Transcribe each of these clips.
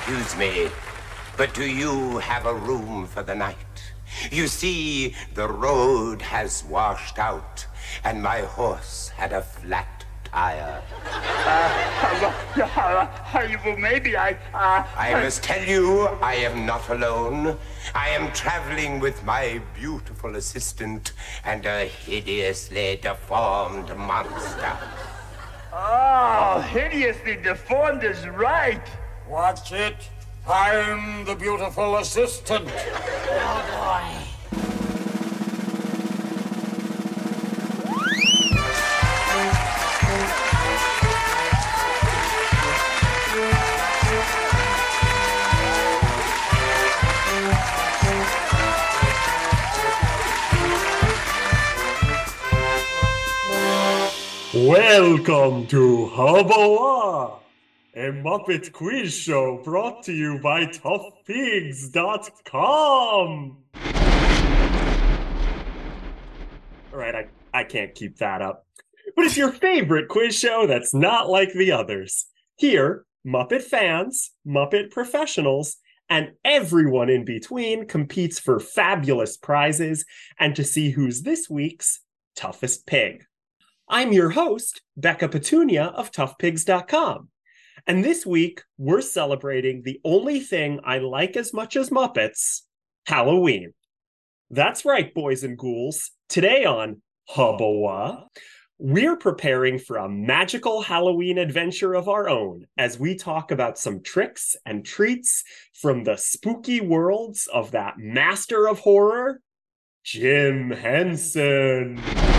Excuse me, but do you have a room for the night? You see, the road has washed out, and my horse had a flat tire. Well, maybe I must tell you, I am not alone. I am traveling with my beautiful assistant and a hideously deformed monster. Oh, hideously deformed is right. Watch it. I'm the beautiful assistant. Oh, boy. Welcome to Hubba, a Muppet quiz show brought to you by toughpigs.com. All right, I can't keep that up. But it's your favorite quiz show that's not like the others. Here, Muppet fans, Muppet professionals, and everyone in between competes for fabulous prizes and to see who's this week's toughest pig. I'm your host, Becca Petunia of toughpigs.com. And this week, we're celebrating the only thing I like as much as Muppets, Halloween. That's right, boys and ghouls. Today on Hubba, we're preparing for a magical Halloween adventure of our own as we talk about some tricks and treats from the spooky worlds of that master of horror, Jim Henson.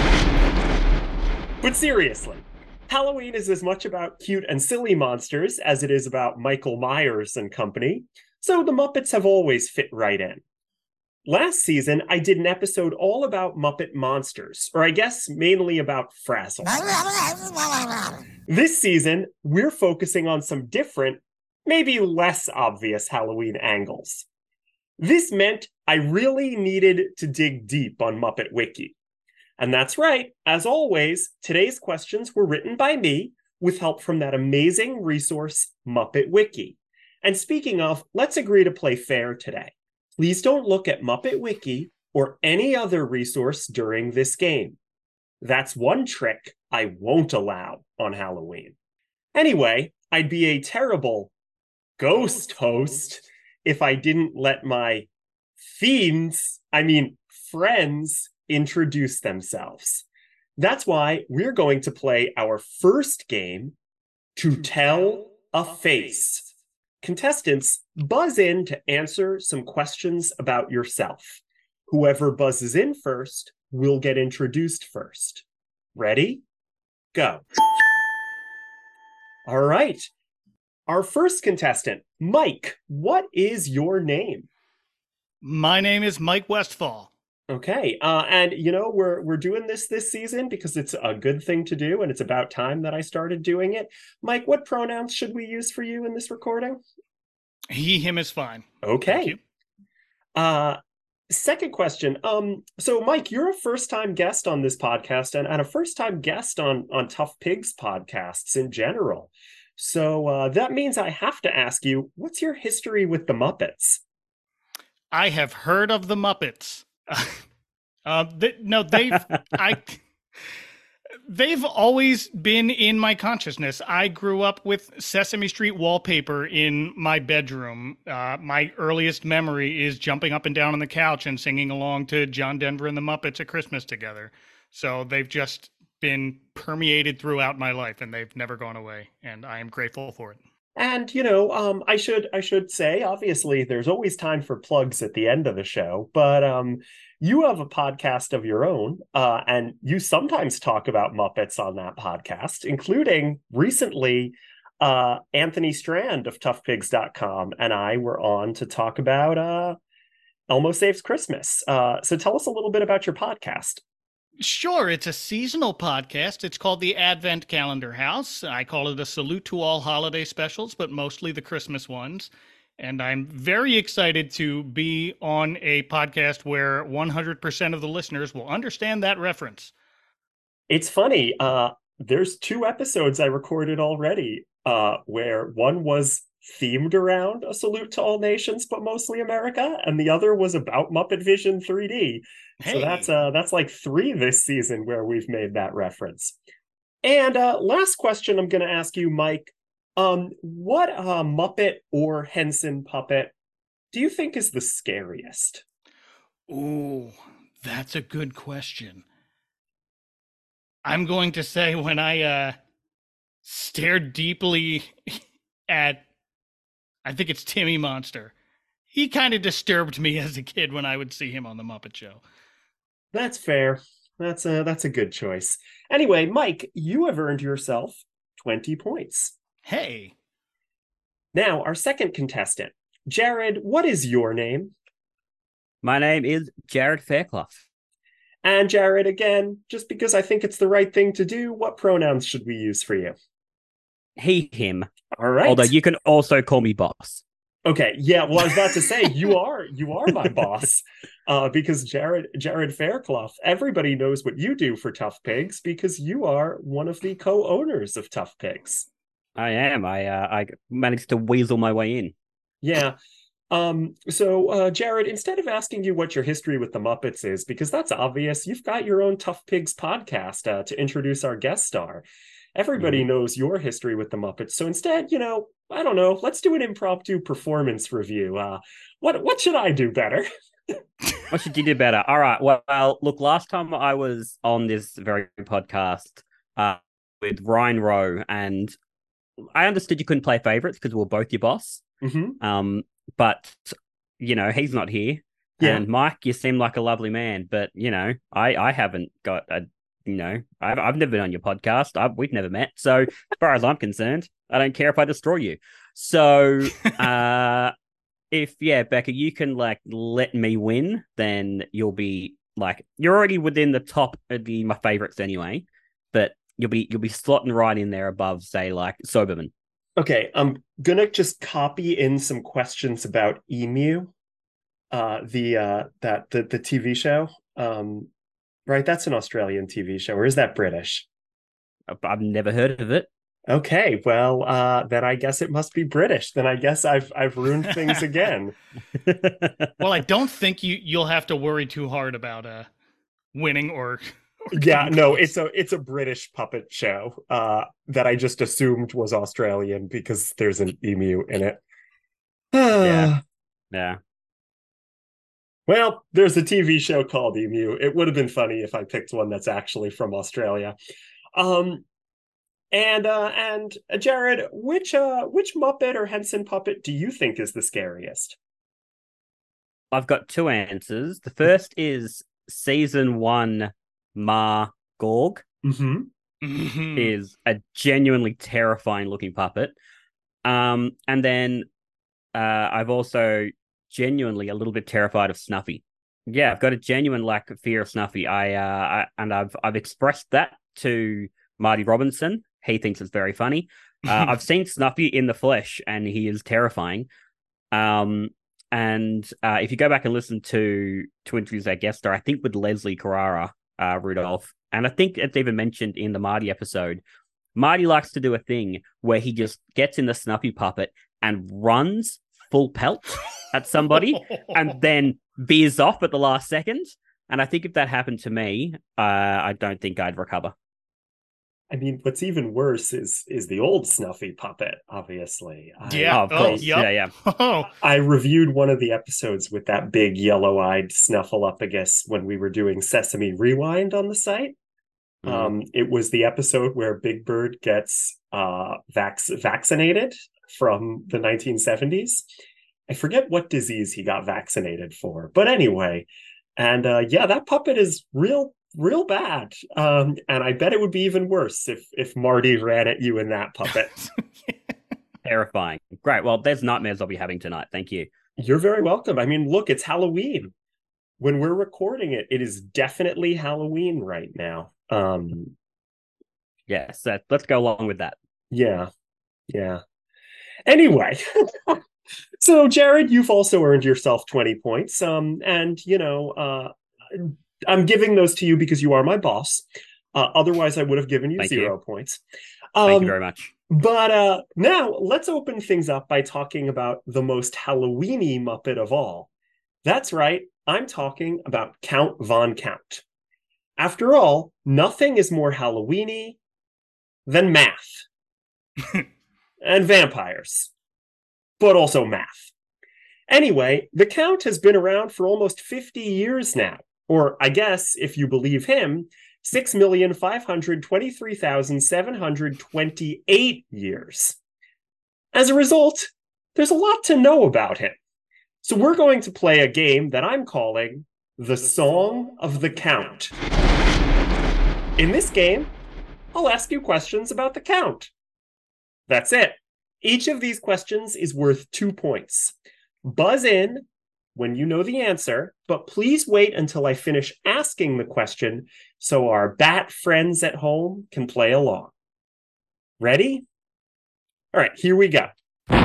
But seriously, Halloween is as much about cute and silly monsters as it is about Michael Myers and company, so the Muppets have always fit right in. Last season, I did an episode all about Muppet monsters, or I guess mainly about Frazzle. This season, we're focusing on some different, maybe less obvious Halloween angles. This meant I really needed to dig deep on Muppet Wiki. And that's right, as always, today's questions were written by me with help from that amazing resource, Muppet Wiki. And speaking of, let's agree to play fair today. Please don't look at Muppet Wiki or any other resource during this game. That's one trick I won't allow on Halloween. Anyway, I'd be a terrible ghost host if I didn't let my friends, introduce themselves. That's why we're going to play our first game, To Tell a Face. Contestants, buzz in to answer some questions about yourself. Whoever buzzes in first will get introduced first. Ready? Go. All right. Our first contestant, Mike, what is your name? My name is Mike Westfall. Okay, and you know, we're doing this season because it's a good thing to do, and it's about time that I started doing it. Mike, what pronouns should we use for you in this recording? He, him is fine. Okay. Thank you. Second question. So Mike, you're a first-time guest on this podcast and a first-time guest on Tough Pigs podcasts in general. So that means I have to ask you, what's your history with the Muppets? I have heard of the Muppets. They've always been in my consciousness. I grew up with Sesame Street wallpaper in my bedroom. My earliest memory is jumping up and down on the couch and singing along to John Denver and the Muppets at Christmas together. So they've just been permeated throughout my life, and they've never gone away, and I am grateful for it. And, you know, I should say, obviously, there's always time for plugs at the end of the show, but you have a podcast of your own, and you sometimes talk about Muppets on that podcast, including recently Anthony Strand of toughpigs.com and I were on to talk about Elmo Saves Christmas. So tell us a little bit about your podcast. Sure, it's a seasonal podcast. It's called the Advent Calendar House. I call it a salute to all holiday specials, but mostly the Christmas ones. And I'm very excited to be on a podcast where 100% of the listeners will understand that reference. It's funny. There's 2 episodes I recorded already where one was themed around A Salute to All Nations, but mostly America, and the other was about Muppet Vision 3D. So that's like 3 this season where we've made that reference. And last question I'm going to ask you, Mike. What Muppet or Henson puppet do you think is the scariest? Ooh, that's a good question. I'm going to say when I stared deeply at, I think it's Timmy Monster. He kind of disturbed me as a kid when I would see him on The Muppet Show. That's fair. That's a good choice. Anyway, Mike, you have earned yourself 20 points. Hey. Now, our second contestant. Jared, what is your name? My name is Jared Fairclough. And Jared, again, just because I think it's the right thing to do, what pronouns should we use for you? He, him. All right. Although you can also call me boss. Okay, yeah, well, I was about to say, you are my boss, because Jared Fairclough, everybody knows what you do for Tough Pigs because you are one of the co-owners of Tough Pigs. I am. I managed to weasel my way in. Yeah. So, Jared, instead of asking you what your history with the Muppets is, because that's obvious, you've got your own Tough Pigs podcast to introduce our guest star. Everybody knows your history with the Muppets. So instead, I don't know, let's do an impromptu performance review. What should I do better? What should you do better? All right. Well, look, last time I was on this very podcast with Ryan Rowe, and I understood you couldn't play favorites because we were both your boss. Mm-hmm. But, he's not here. Yeah. And Mike, you seem like a lovely man, but, I haven't got I've never been on your podcast. We've never met. So as far as I'm concerned, I don't care if I destroy you. So Becca, you can let me win, then you'll be you're already within the top of my favorites anyway, but you'll be slotting right in there above, say, Soberman. Okay, I'm gonna just copy in some questions about Emu, the TV show. Right, that's an Australian TV show, or is that British? I've never heard of it. Okay, well, then I guess it must be British. Then I guess I've ruined things again. Well, I don't think you'll have to worry too hard about winning or yeah, no, it's a British puppet show that I just assumed was Australian because there's an emu in it. Yeah. Well, there's a TV show called Emu. It would have been funny if I picked one that's actually from Australia. And Jared, which Muppet or Henson puppet do you think is the scariest? I've got 2 answers. The first is season 1 Ma Gorg. Mm-hmm. Is a genuinely terrifying looking puppet. And then I've also genuinely a little bit terrified of Snuffy. Yeah, I've got a genuine fear of Snuffy. I've expressed that to Marty Robinson. He thinks it's very funny. I've seen Snuffy in the flesh, and he is terrifying. And if you go back and listen to interviews our guest star, I think with Leslie Carrara, Rudolph, and I think it's even mentioned in the Marty episode, Marty likes to do a thing where he just gets in the Snuffy puppet and runs full pelt at somebody and then veers off at the last second. And I think if that happened to me, I don't think I'd recover. I mean, what's even worse is the old Snuffy puppet, obviously. Yeah, of course. Yep. Yeah. I reviewed one of the episodes with that big yellow-eyed Snuffleupagus when we were doing Sesame Rewind on the site. It was the episode where Big Bird gets vaccinated from the 1970s. I forget what disease he got vaccinated for, but anyway, and that puppet is real bad. And I bet it would be even worse if Marty ran at you in that puppet. Terrifying. Great. Well, there's nightmares I'll be having tonight. Thank you. You're very welcome. I mean, look, it's Halloween. When we're recording it, it is definitely Halloween right now. Yes, let's go along with that. Yeah. Anyway, so Jared, you've also earned yourself 20 points. And I'm giving those to you because you are my boss. Otherwise, I would have given you 0 points. Thank you very much. But now let's open things up by talking about the most Halloweeny Muppet of all. That's right, I'm talking about Count Von Count. After all, nothing is more Halloweeny than math and vampires, but also math. Anyway, the Count has been around for almost 50 years now, or I guess, if you believe him, 6,523,728 years. As a result, there's a lot to know about him. So we're going to play a game that I'm calling The Song of the Count. In this game, I'll ask you questions about the Count. That's it. Each of these questions is worth 2 points. Buzz in when you know the answer, but please wait until I finish asking the question so our bat friends at home can play along. Ready? All right, here we go.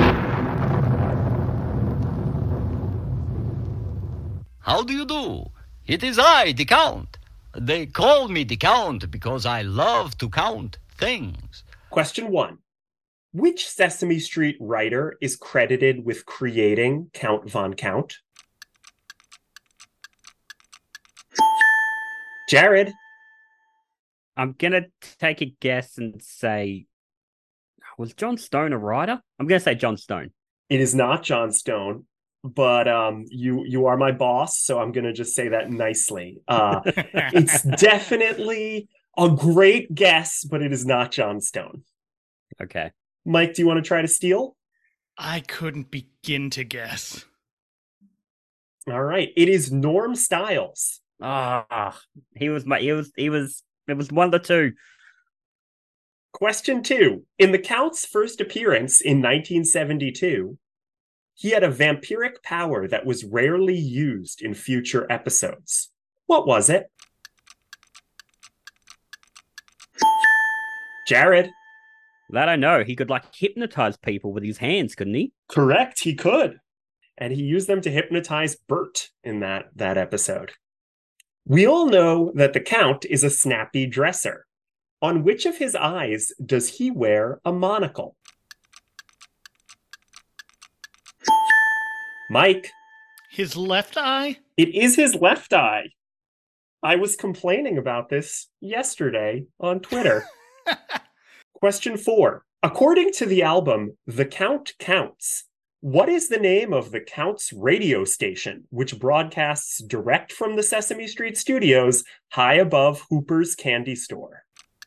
How do you do? It is I, the Count. They call me the Count because I love to count things. Question 1. Which Sesame Street writer is credited with creating Count Von Count? Jared? I'm going to take a guess and say, was John Stone a writer? I'm going to say John Stone. It is not John Stone, but you are my boss, so I'm going to just say that nicely. It's definitely a great guess, but it is not John Stone. Okay. Mike, do you want to try to steal? I couldn't begin to guess. All right. It is Norm Styles. It was one of the two. Question 2. In the Count's first appearance in 1972, he had a vampiric power that was rarely used in future episodes. What was it? Jared? That I know. He could hypnotize people with his hands, couldn't he? Correct, he could. And he used them to hypnotize Bert in that episode. We all know that the Count is a snappy dresser. On which of his eyes does he wear a monocle? Mike? His left eye? It is his left eye. I was complaining about this yesterday on Twitter. Question 4. According to the album The Count Counts, what is the name of the Count's radio station, which broadcasts direct from the Sesame Street studios high above Hooper's Candy Store?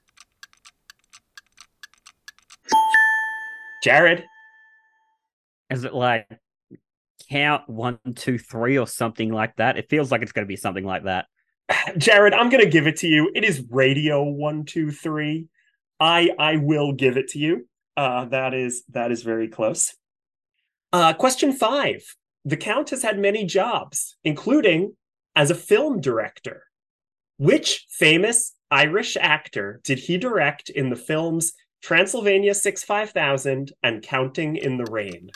Jared? Is it Count 1, 2, 3 or something like that? It feels like it's going to be something like that. Jared, I'm going to give it to you. It is Radio 1, 2, 3. I will give it to you. That is very close. Question 5. The Count has had many jobs, including as a film director. Which famous Irish actor did he direct in the films Transylvania 65000 and Counting in the Rain?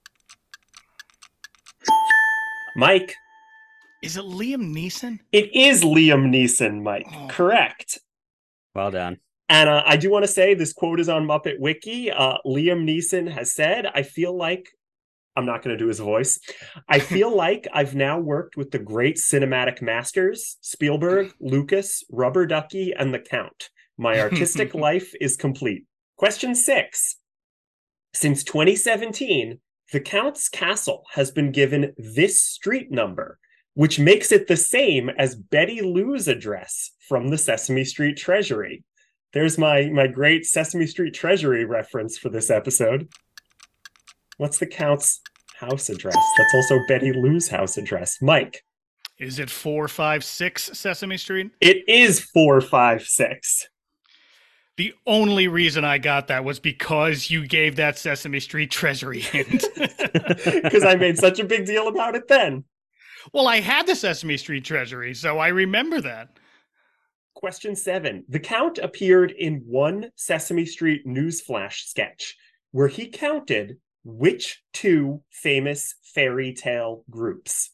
Mike? Is it Liam Neeson? It is Liam Neeson, Mike. Oh. Correct. Well done. And I do want to say this quote is on Muppet Wiki. Liam Neeson has said, I feel like, I'm not going to do his voice. I feel like I've now worked with the great cinematic masters, Spielberg, Lucas, Rubber Ducky, and the Count. My artistic life is complete. Question 6. Since 2017, the Count's castle has been given this street number, which makes it the same as Betty Lou's address from the Sesame Street Treasury. There's my great Sesame Street Treasury reference for this episode. What's the Count's house address? That's also Betty Lou's house address. Mike? Is it 456 Sesame Street? It is 456. The only reason I got that was because you gave that Sesame Street Treasury hint. Because I made such a big deal about it then. Well, I had the Sesame Street Treasury, so I remember that. Question 7. The Count appeared in one Sesame Street newsflash sketch where he counted which 2 famous fairy tale groups?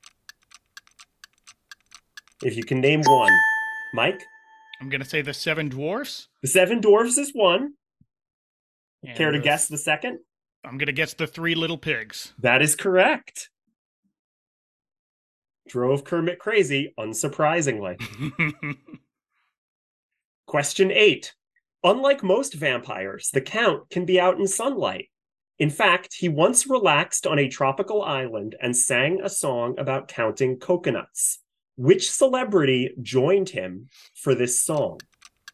If you can name one. Mike? I'm going to say the Seven Dwarfs. The Seven Dwarfs is one. And Care to guess the second? I'm going to guess the Three Little Pigs. That is correct. Drove Kermit crazy, unsurprisingly. Question 8. Unlike most vampires, the Count can be out in sunlight. In fact, he once relaxed on a tropical island and sang a song about counting coconuts. Which celebrity joined him for this song?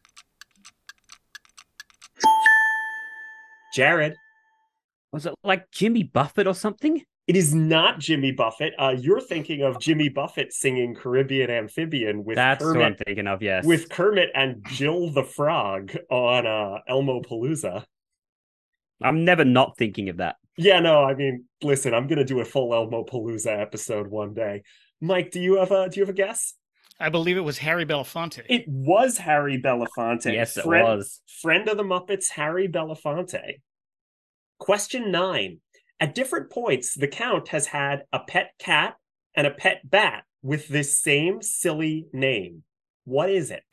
Jared. Was it like Jimmy Buffett or something? It is not Jimmy Buffett. You're thinking of Jimmy Buffett singing Caribbean Amphibian with That's Kermit, what I'm thinking of, yes. with Kermit and Jill the Frog on Elmo Palooza. I'm never not thinking of that. Yeah, no, I mean, listen, I'm gonna do a full Elmo Palooza episode one day. Mike, do you have a guess? I believe it was Harry Belafonte. It was Harry Belafonte. Yes, it was. Friend of the Muppets, Harry Belafonte. Question 9. At different points, the Count has had a pet cat and a pet bat with this same silly name. What is it?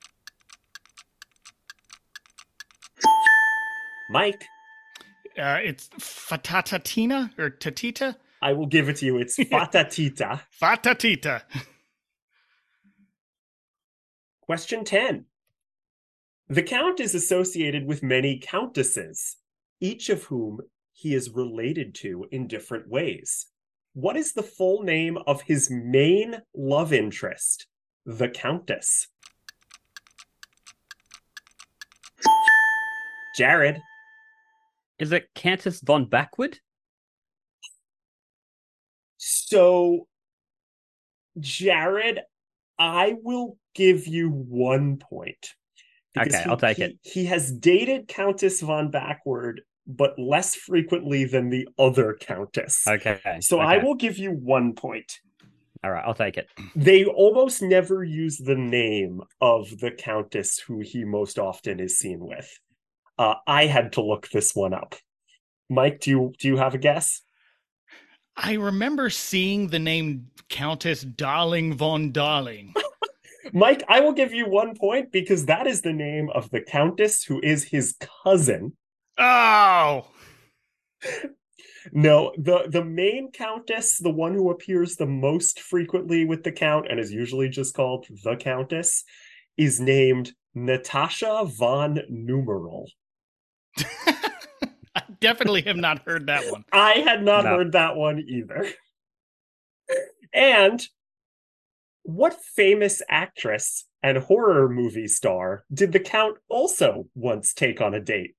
Mike? It's Fatatatina or Tatita? I will give it to you. It's Fatatita. Fatatita. Question 10. The Count is associated with many countesses, each of whom he is related to in different ways. What is the full name of his main love interest, the Countess? Jared. Is it Countess von Backward? So, Jared, I will give you 1 point. Okay, I'll take it. He has dated Countess von Backward, but less frequently than the other Countess. Okay. So okay. I will give you 1 point. All right, I'll take it. They almost never use the name of the Countess who he most often is seen with. I had to look this one up. Mike, do you have a guess? I remember seeing the name Countess Darling von Darling. Mike, I will give you 1 point because that is the name of the Countess who is his cousin. Oh! No, the main Countess, the one who appears the most frequently with the Count and is usually just called the Countess, is named Natasha von Numeral. I definitely have not heard that one. I had not heard that one either. And what famous actress and horror movie star did the Count also once take on a date?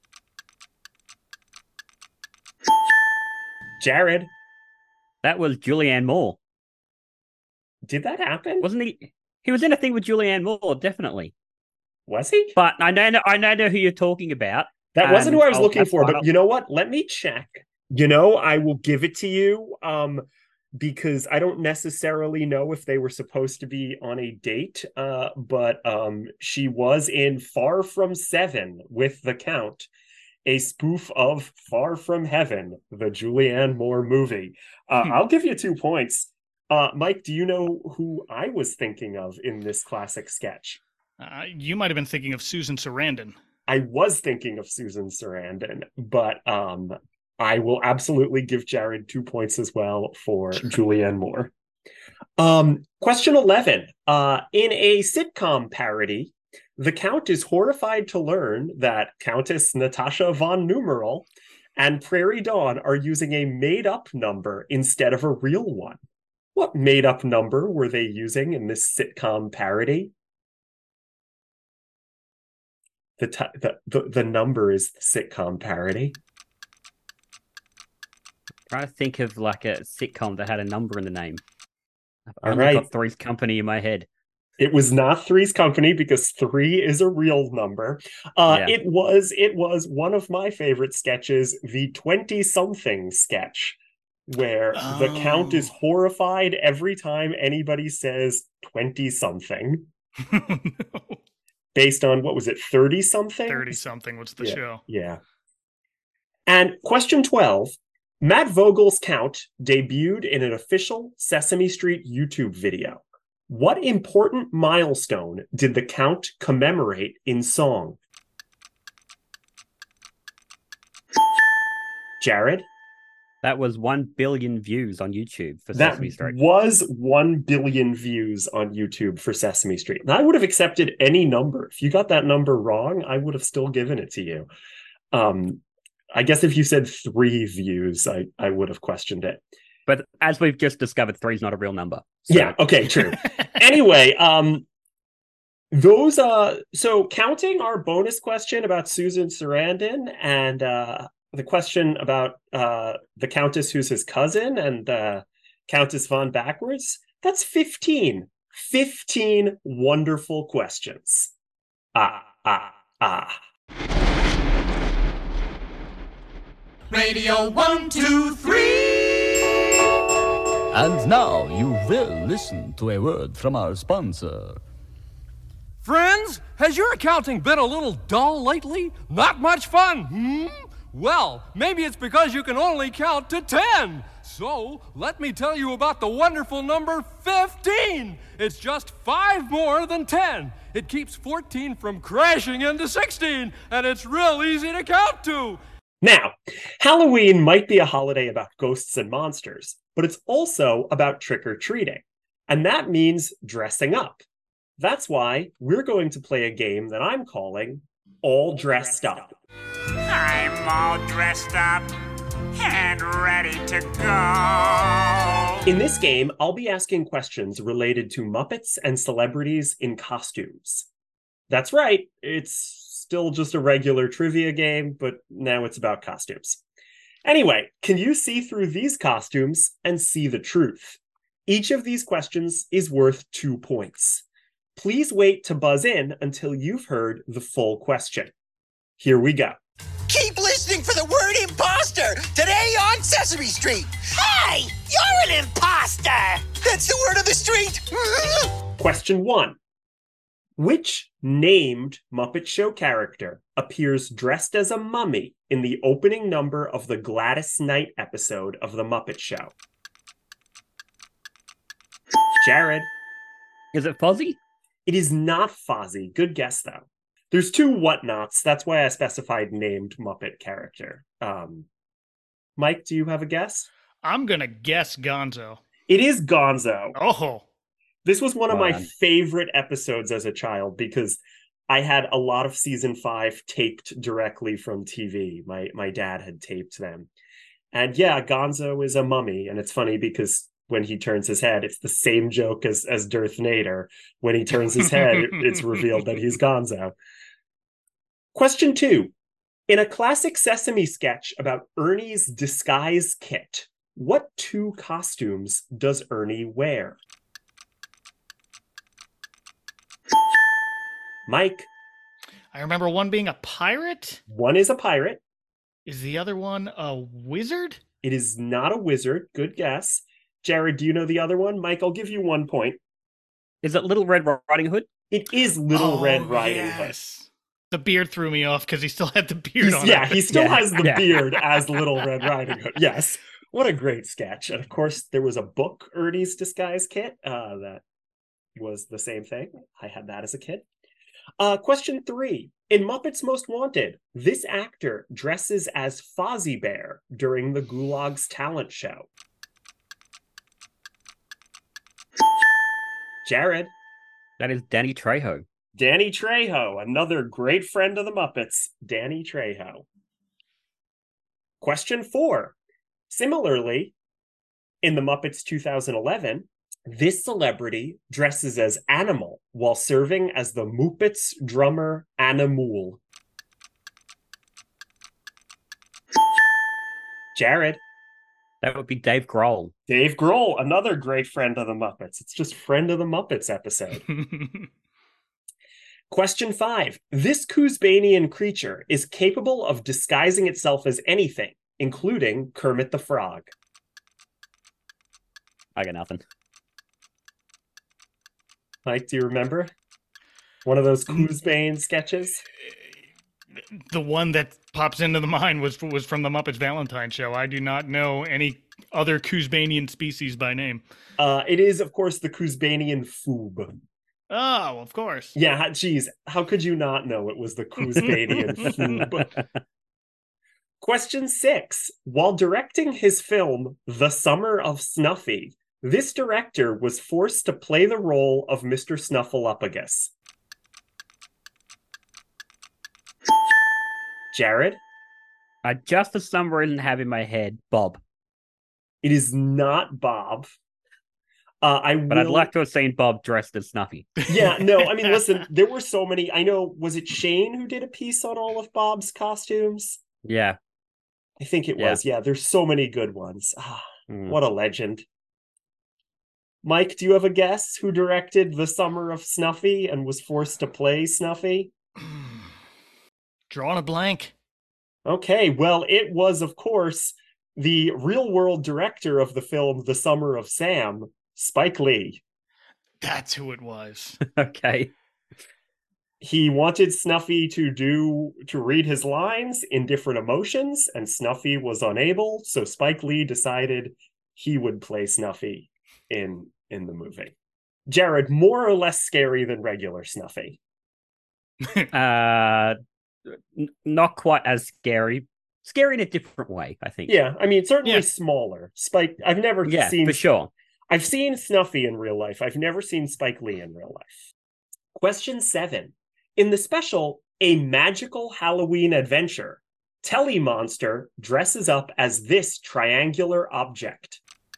Jared. That was Julianne Moore. Did that happen? Wasn't he? He was in a thing with Julianne Moore, definitely. Was he? But I know who you're talking about. That wasn't who I was looking for, fine. but you know what? Let me check. You know, I will give it to you because I don't necessarily know if they were supposed to be on a date, but she was in Far From Seven with the Count, a spoof of Far From Heaven, the Julianne Moore movie. I'll give you 2 points. Mike, do you know who I was thinking of in this classic sketch? You might have been thinking of Susan Sarandon. I was thinking of Susan Sarandon, but I will absolutely give Jared 2 points as well for Julianne Moore. Question 11. In a sitcom parody, the Count is horrified to learn that Countess Natasha von Numeral and Prairie Dawn are using a made-up number instead of a real one. What made-up number were they using in this sitcom parody? The number is the sitcom parody. I'm trying to think of like a sitcom that had a number in the name. All right. I've got Three's Company in my head. It was not Three's Company because 3 is a real number. It was one of my favorite sketches, the 20-something sketch, where the Count is horrified every time anybody says 20-something. No. Based on, what was it, 30-something? 30-something was the show. Yeah. And question 12. Matt Vogel's Count debuted in an official Sesame Street YouTube video. What important milestone did the Count commemorate in song? Jared? That was 1 billion views on YouTube for That Sesame Street. was 1 billion views on YouTube for Sesame Street. And I would have accepted any number. If you got that number wrong, I would have still given it to you. I guess if you said 3 views, I would have questioned it. But as we've just discovered, 3 is not a real number. So. Yeah, okay, true. Anyway, so counting our bonus question about Susan Sarandon and the question about the Countess who's his cousin and Countess von Backwards, that's 15. 15 wonderful questions. Radio 1, 2, 3. And now you will listen to a word from our sponsor. Friends, has your accounting been a little dull lately? Not much fun, Well, maybe it's because you can only count to 10. So, let me tell you about the wonderful number 15. It's just 5 more than 10. It keeps 14 from crashing into 16, and it's real easy to count to. Now, Halloween might be a holiday about ghosts and monsters, but it's also about trick-or-treating. And that means dressing up. That's why we're going to play a game that I'm calling All Dressed Up. I'm all dressed up and ready to go. In this game, I'll be asking questions related to Muppets and celebrities in costumes. That's right, it's still just a regular trivia game, but now it's about costumes. Anyway, can you see through these costumes and see the truth? Each of these questions is worth 2 points. Please wait to buzz in until you've heard the full question. Here we go. Keep listening for the word imposter today on Sesame Street. Hey, you're an imposter. That's the word of the street. Question 1. Which named Muppet Show character appears dressed as a mummy in the opening number of the Gladys Knight episode of The Muppet Show? Jared? Is it Fozzie? It is not Fozzie. Good guess, though. There's 2 whatnots. That's why I specified named Muppet character. Mike, do you have a guess? I'm going to guess Gonzo. It is Gonzo. Oh. This was one of my favorite episodes as a child because I had a lot of season 5 taped directly from TV. My dad had taped them. And yeah, Gonzo is a mummy. And it's funny because when he turns his head, it's the same joke as Darth Nader. When he turns his head, it's revealed that he's Gonzo. Question 2. In a classic Sesame sketch about Ernie's disguise kit, what 2 costumes does Ernie wear? Mike? I remember one being a pirate. One is a pirate. Is the other one a wizard? It is not a wizard. Good guess. Jared, do you know the other one? Mike, I'll give you 1 point. Is it Little Red Riding Hood? It is Little Red Riding Hood. The beard threw me off because he still had the beard on. Yeah, he still has the beard as Little Red Riding Hood. Yes. What a great sketch. And of course, there was a book, Ernie's Disguise Kit, that was the same thing. I had that as a kid. Question 3. In Muppets Most Wanted, this actor dresses as Fozzie Bear during the Gulag's talent show. Jared? That is Danny Trejo. Danny Trejo, another great friend of the Muppets, Danny Trejo. Question 4. Similarly, in the Muppets 2011, this celebrity dresses as Animal while serving as the Muppets drummer Animal. Jared? That would be Dave Grohl. Dave Grohl, another great friend of the Muppets. It's just Friend of the Muppets episode. Question 5. This Kuzbanian creature is capable of disguising itself as anything, including Kermit the Frog. I got nothing. Mike, do you remember? One of those Kuzbane sketches? The one that pops into the mind was from the Muppets Valentine show. I do not know any other Kuzbanian species by name. It is, of course, the Kuzbanian Foob. Oh, of course. Yeah, geez, how could you not know it was the Kuzbanian Foob? Question 6. While directing his film, The Summer of Snuffy, this director was forced to play the role of Mr. Snuffleupagus. Jared? Just for some reason I have in my head, Bob. It is not Bob. But I'd like to have seen Bob dressed as Snuffy. Yeah, no, I mean, listen, there were so many. I know, was it Shane who did a piece on all of Bob's costumes? Yeah. I think it was. Yeah, there's so many good ones. What a legend. Mike, do you have a guess who directed The Summer of Snuffy and was forced to play Snuffy? Drawing a blank. Okay, well, it was, of course, the real-world director of the film The Summer of Sam, Spike Lee. That's who it was. Okay. He wanted Snuffy to read his lines in different emotions, and Snuffy was unable, so Spike Lee decided he would play Snuffy in the movie. Jared, more or less scary than regular Snuffy? Not quite as scary. Scary in a different way, I think. Yeah, I mean, certainly smaller. Spike, I've never seen... for sure. I've seen Snuffy in real life. I've never seen Spike Lee in real life. Question 7. In the special, A Magical Halloween Adventure, Telly Monster dresses up as this triangular object.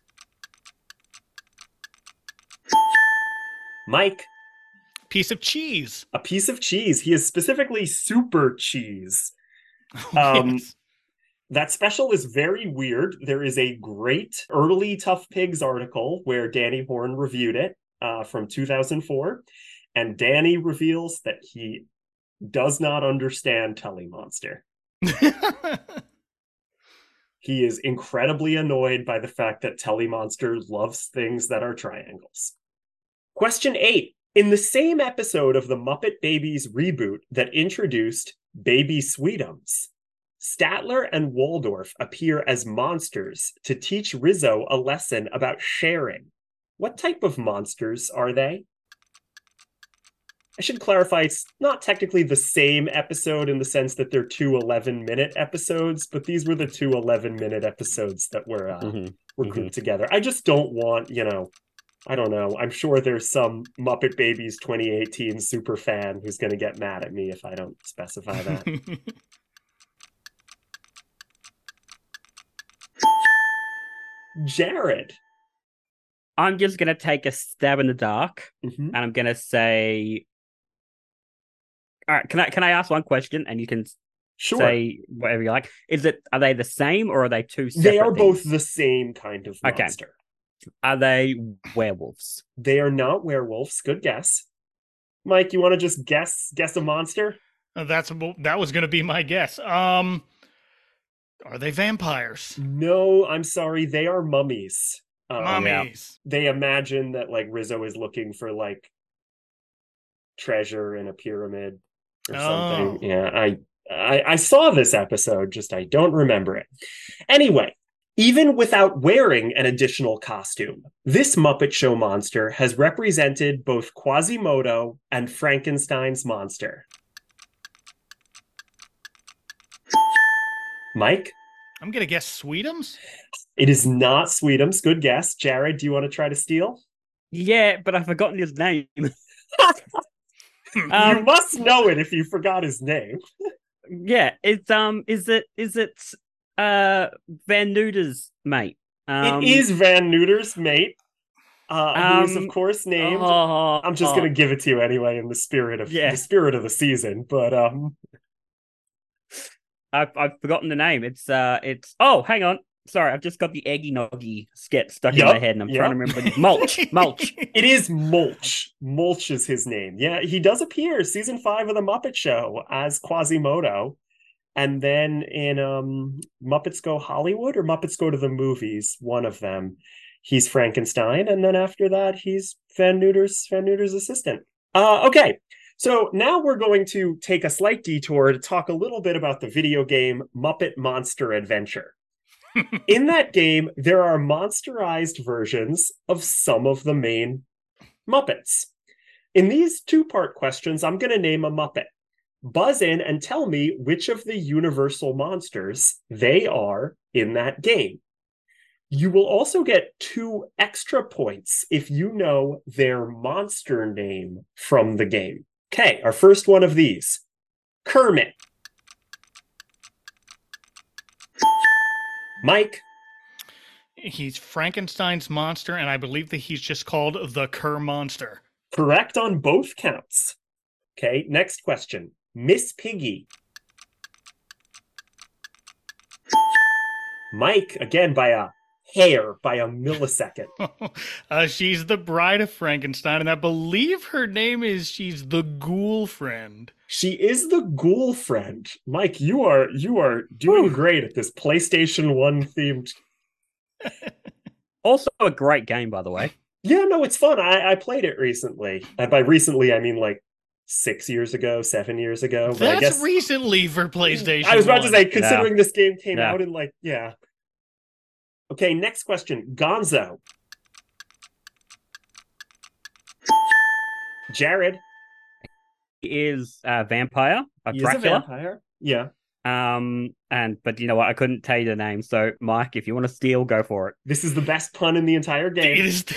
Mike? Piece of cheese. A piece of cheese. He is specifically super cheese. Yes. That special is very weird. There is a great early Tough Pigs article where Danny Horn reviewed it from 2004. And Danny reveals that he does not understand Telly Monster. He is incredibly annoyed by the fact that Telly Monster loves things that are triangles. Question 8. In the same episode of the Muppet Babies reboot that introduced Baby Sweetums, Statler and Waldorf appear as monsters to teach Rizzo a lesson about sharing. What type of monsters are they? I should clarify, it's not technically the same episode in the sense that they're 2 11-minute episodes, but these were the 2 11-minute episodes that were grouped together. I just don't want, I don't know. I'm sure there's some Muppet Babies 2018 super fan who's going to get mad at me if I don't specify that. Jared. I'm just going to take a stab in the dark, and I'm going to say... All right, can I ask one question, and you can say whatever you like? Are they the same, or are they two separate They are things? both the same kind of monster. Are they werewolves? They are not werewolves. Good guess. Mike, you want to just guess a monster? That was going to be my guess. Are they vampires? No, I'm sorry. They are mummies. Mummies. They imagine that Rizzo is looking for treasure in a pyramid or something. Yeah, I saw this episode, just I don't remember it. Anyway, even without wearing an additional costume, this Muppet Show monster has represented both Quasimodo and Frankenstein's monster. Mike? I'm going to guess Sweetums? It is not Sweetums. Good guess. Jared, do you want to try to steal? Yeah, but I've forgotten his name. You must know it if you forgot his name. Yeah, it's is it Van Nuter's mate? It is Van Nuter's mate. Who is of course named. I'm just gonna give it to you anyway in the spirit of the season. But I've forgotten the name. It's oh, hang on. Sorry, I've just got the Eggy Noggy sketch stuck in my head, and I'm trying to remember. Mulch. It is Mulch. Mulch is his name. Yeah, he does appear season 5 of the Muppet Show as Quasimodo, and then in Muppets Go Hollywood or Muppets Go to the Movies, one of them, he's Frankenstein, and then after that, he's Van Nuter's assistant. Okay. So now we're going to take a slight detour to talk a little bit about the video game Muppet Monster Adventure. In that game, there are monsterized versions of some of the main Muppets. In these 2-part questions, I'm going to name a Muppet. Buzz in and tell me which of the Universal monsters they are in that game. You will also get 2 extra points if you know their monster name from the game. Okay, our first one of these. Kermit. Mike. He's Frankenstein's monster, and I believe that he's just called the Kerr Monster. Correct on both counts. Okay, next question. Miss Piggy. Mike, again, by a hair, by a millisecond. She's the bride of Frankenstein, and I believe her name is she's the Ghoul Friend. She is the Ghoul Friend. Mike, you are doing great at this PlayStation 1 themed. Also a great game, by the way. Yeah, no, it's fun. I played it recently. By recently, I mean like 6 years ago, 7 years ago. But That's I guess recently for PlayStation. I was about to 1. say, considering this game came Yeah. out in like, yeah. Okay, next question. Gonzo. Jared. He is a vampire, He is Dracula. a vampire. Yeah. But you know what? I couldn't tell you the name. So, Mike, if you want to steal, go for it. This is the best pun in the entire game. It is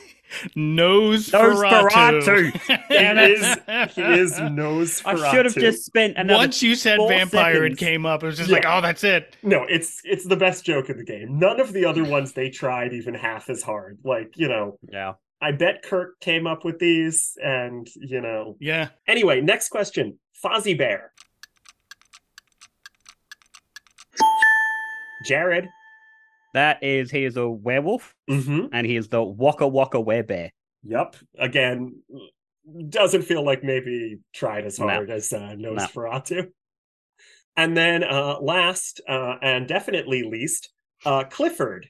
Nosferatu. He is Nosferatu. I should have just spent another Once you said 4 vampire, seconds. it came up. It was just Yeah. like, oh, that's it. No, it's the best joke in the game. None of the other ones they tried even half as hard. Like, Yeah. I bet Kirk came up with these, and Yeah. Anyway, next question. Fozzie Bear. Jared. He is a werewolf, Mm-hmm. and he is the Waka Waka Werebear. Yep. Again, doesn't feel like maybe tried as hard as Nosferatu. And then last, and definitely least, Clifford.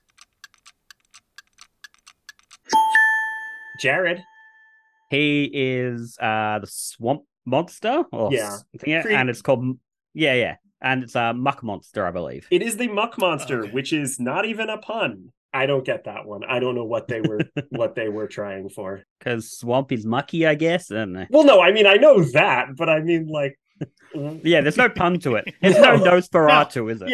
Jared. He is the Swamp Monster. Yeah. And it's called and it's a Muck Monster, I believe. It is the Muck Monster, Okay. which is not even a pun. I don't get that one. I don't know what they were trying for. Because swamp is mucky, I guess. And Well, no, I mean I know that, but I mean like yeah, there's no pun to it. There's no Nosferatu, is it?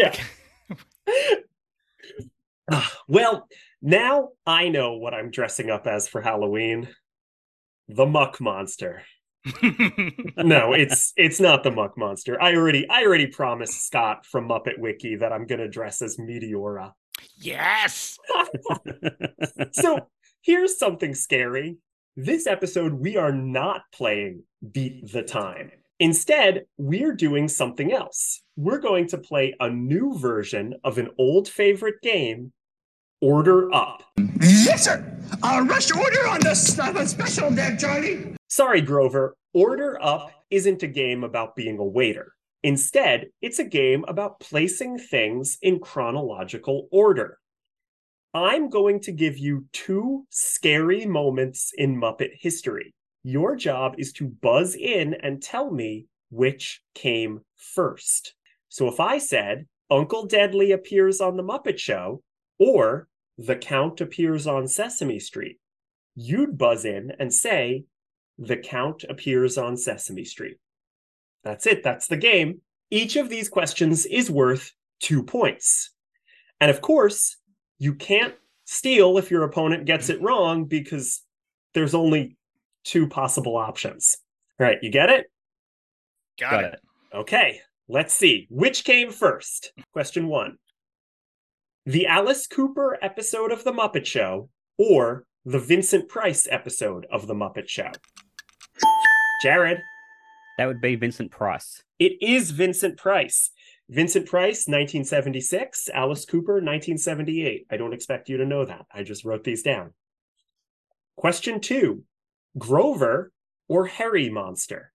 Yeah. Well, now I know what I'm dressing up as for Halloween. The Muck Monster. No, it's not the Muck Monster. I already promised Scott from Muppet Wiki that I'm gonna dress as Meteora. Yes. So here's something scary. This episode, we are not playing Beat the Time. Instead, we're doing something else. We're going to play a new version of an old favorite game, Order Up. Yes, sir. A rush order on the special there, Charlie. Sorry, Grover. Order Up isn't a game about being a waiter. Instead, it's a game about placing things in chronological order. I'm going to give you 2 scary moments in Muppet history. Your job is to buzz in and tell me which came first. So if I said, Uncle Deadly appears on The Muppet Show, or The Count appears on Sesame Street, you'd buzz in and say, The Count appears on Sesame Street. That's it. That's the game. Each of these questions is worth 2 points. And of course, you can't steal if your opponent gets it wrong because there's only 2 possible options. All right, you get it? Got it. Okay, let's see. Which came first? Question 1. The Alice Cooper episode of The Muppet Show or the Vincent Price episode of The Muppet Show? Jared. That would be Vincent Price. It is Vincent Price. Vincent Price, 1976. Alice Cooper, 1978. I don't expect you to know that. I just wrote these down. Question 2. Grover or Harry Monster?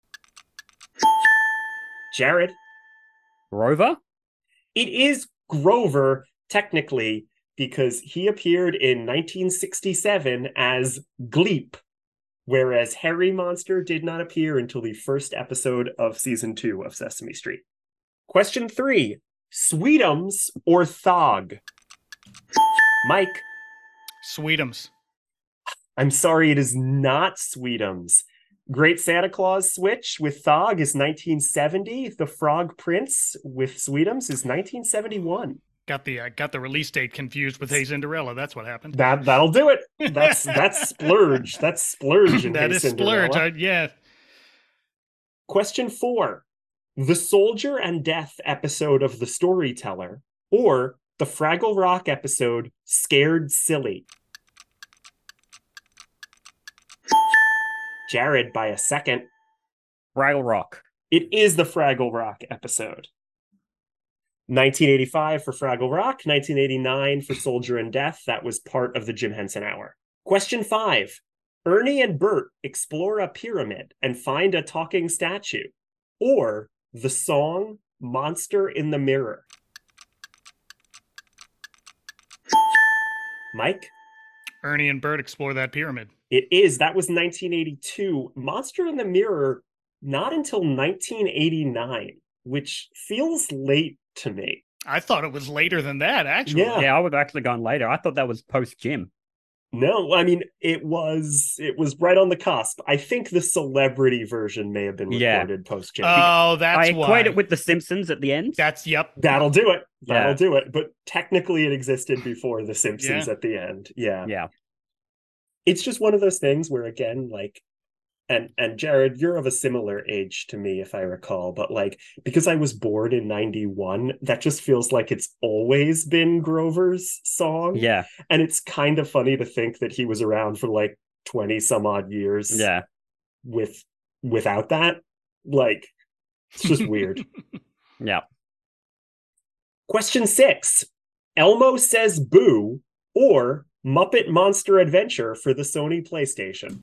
Jared? Grover? It is Grover, technically, because he appeared in 1967 as Gleep, whereas Harry Monster did not appear until the first episode of season 2 of Sesame Street. Question 3. Sweetums or Thog? Mike? Sweetums. I'm sorry, it is not Sweetums. Great Santa Claus Switch with Thog is 1970. The Frog Prince with Sweetums is 1971. Got the release date confused with Hey Cinderella. That's what happened. That'll do it. That's splurge. That's splurge. In that Hey is Cinderella. splurge. Yeah. Question 4. The Soldier and Death episode of The Storyteller, or the Fraggle Rock episode Scared Silly. Jared, by a second. Fraggle Rock. It is the Fraggle Rock episode. 1985 for Fraggle Rock, 1989 for Soldier and Death. That was part of the Jim Henson Hour. Question 5. Ernie and Bert explore a pyramid and find a talking statue, or the song Monster in the Mirror. Mike? Ernie and Bert explore that pyramid. It is. That was 1982. Monster in the Mirror, not until 1989, which feels late to me. I thought it was later than that, actually. Yeah, I would have actually gone later. I thought that was post-Jim. No, I mean, it was right on the cusp. I think the celebrity version may have been recorded post-Jim. Oh, that's why. I equate it with The Simpsons at the end. Yep. That'll do it. That'll do it. But technically it existed before The Simpsons at the end. Yeah. Yeah. It's just one of those things where, again, like, and Jared, you're of a similar age to me, if I recall, but like, because I was born in 91, that just feels like it's always been Grover's song. Yeah. And it's kind of funny to think that he was around for like 20 some odd years. Yeah. Without that. Like, it's just weird. Yeah. Question 6. Elmo Says Boo, or Muppet Monster Adventure for the Sony PlayStation.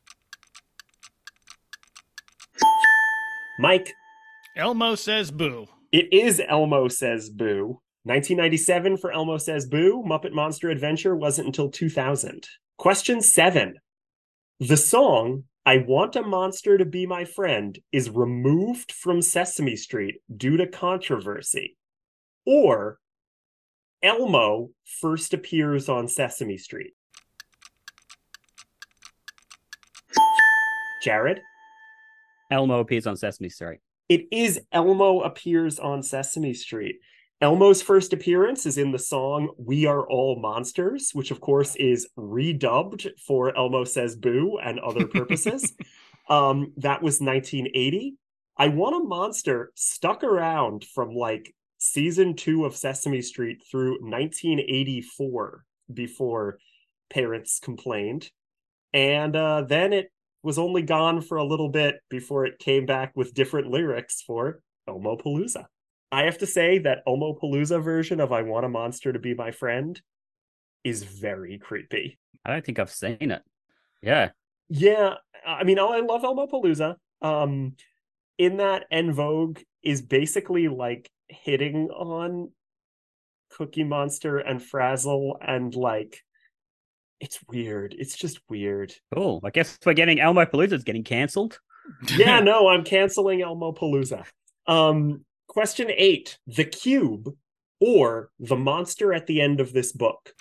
Mike? Elmo Says Boo. It is Elmo Says Boo. 1997 for Elmo Says Boo. Muppet Monster Adventure wasn't until 2000. Question 7. The song I Want a Monster to Be My Friend is removed from Sesame Street due to controversy, or Elmo first appears on Sesame Street. Jared? Elmo appears on Sesame Street. It is Elmo appears on Sesame Street. Elmo's first appearance is in the song We Are All Monsters, which of course is redubbed for Elmo Says Boo and other purposes. That was 1980. I Want a Monster stuck around from like season 2 of Sesame Street through 1984 before parents complained. And then it was only gone for a little bit before it came back with different lyrics for Elmo-Palooza. I have to say that Elmo-Palooza version of I Want a Monster to Be My Friend is very creepy. I don't think I've seen it. Yeah. Yeah, I mean, I love Elmo-Palooza. In that, En Vogue is basically like hitting on Cookie Monster and Frazzle, and like, it's weird. It's just weird. Cool. I guess we're getting Elmo-Palooza's getting cancelled. Yeah, no, I'm canceling Elmo-Palooza. Question 8. The Cube, or the monster at the end of this book.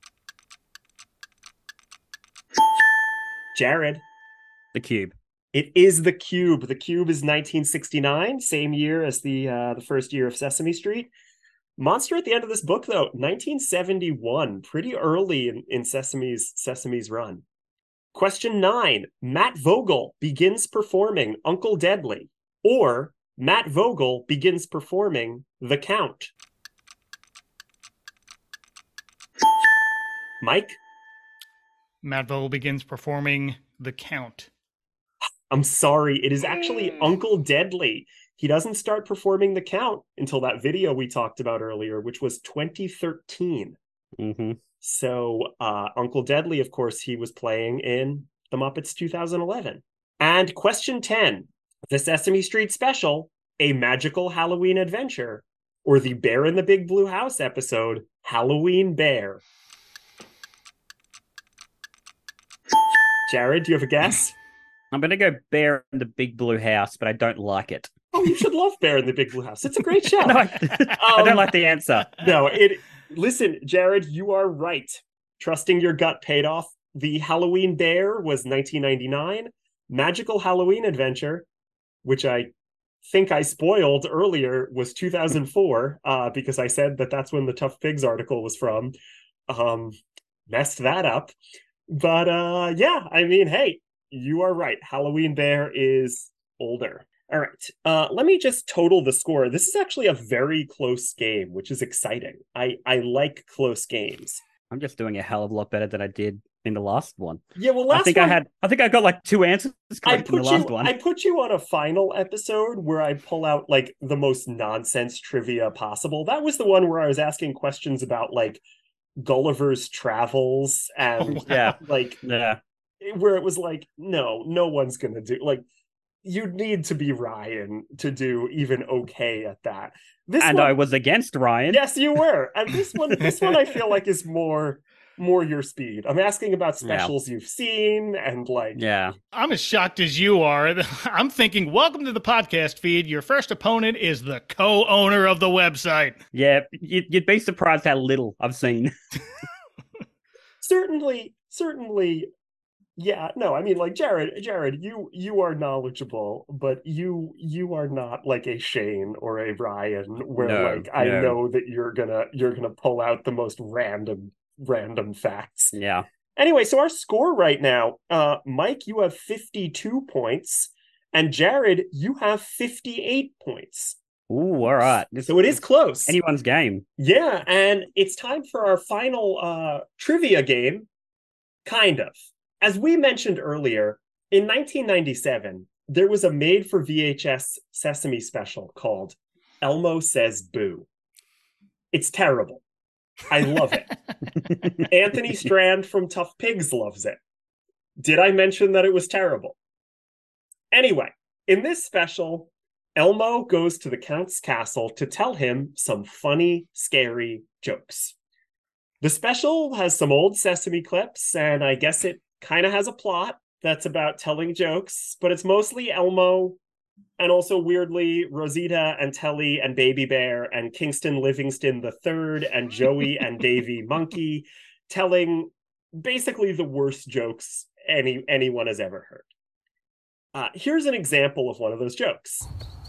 Jared? The Cube. It is The Cube. The Cube is 1969, same year as the first year of Sesame Street. Monster at the end of this book, though, 1971, pretty early in Sesame's run. Question 9. Matt Vogel begins performing Uncle Deadly, or Matt Vogel begins performing The Count. Mike? Matt Vogel begins performing The Count. I'm sorry, it is actually Uncle Deadly. He doesn't start performing The Count until that video we talked about earlier, which was 2013. Mm-hmm. So Uncle Deadly, of course, he was playing in The Muppets 2011. And question 10, the Sesame Street special, A Magical Halloween Adventure, or the Bear in the Big Blue House episode, Halloween Bear. Jared, do you have a guess? I'm going to go Bear in the Big Blue House, but I don't like it. Oh, you should love Bear in the Big Blue House. It's a great show. No, I don't like the answer. No, listen, Jared, you are right. Trusting your gut paid off. The Halloween Bear was 1999. Magical Halloween Adventure, which I think I spoiled earlier, was 2004 because I said that that's when the Tough Pigs article was from. Messed that up. But yeah, I mean, hey, you are right. Halloween Bear is older. All right. Let me just total the score. This is actually a very close game, which is exciting. I like close games. I'm just doing a hell of a lot better than I did in the last one. Yeah, well, I think I got like 2 answers correct in the last one. I put you on a final episode where I pull out like the most nonsense trivia possible. That was the one where I was asking questions about like Gulliver's Travels and where it was like, no one's gonna do, like, you'd need to be Ryan to do even okay at that. I was against Ryan. Yes, you were. And this one I feel like is more your speed. I'm asking about specials you've seen and like... Yeah. I'm as shocked as you are. I'm thinking, welcome to the podcast feed. Your first opponent is the co-owner of the website. Yeah, you'd be surprised how little I've seen. Certainly. Yeah, no, I mean, like, Jared, you are knowledgeable, but you are not like a Shane or a Ryan where I know that you're gonna pull out the most random facts. Yeah. Anyway, so our score right now, Mike, you have 52 points, and Jared, you have 58 points. Ooh, all right. So it is close. Anyone's game. Yeah, and it's time for our final trivia game, kind of. As we mentioned earlier, in 1997, there was a made-for-VHS Sesame special called Elmo Says Boo. It's terrible. I love it. Anthony Strand from Tough Pigs loves it. Did I mention that it was terrible? Anyway, in this special, Elmo goes to the Count's castle to tell him some funny, scary jokes. The special has some old Sesame clips, and I guess it kind of has a plot that's about telling jokes, but it's mostly Elmo and also weirdly Rosita and Telly and Baby Bear and Kingston Livingston III and Joey and Davy Monkey telling basically the worst jokes anyone has ever heard. Here's an example of one of those jokes.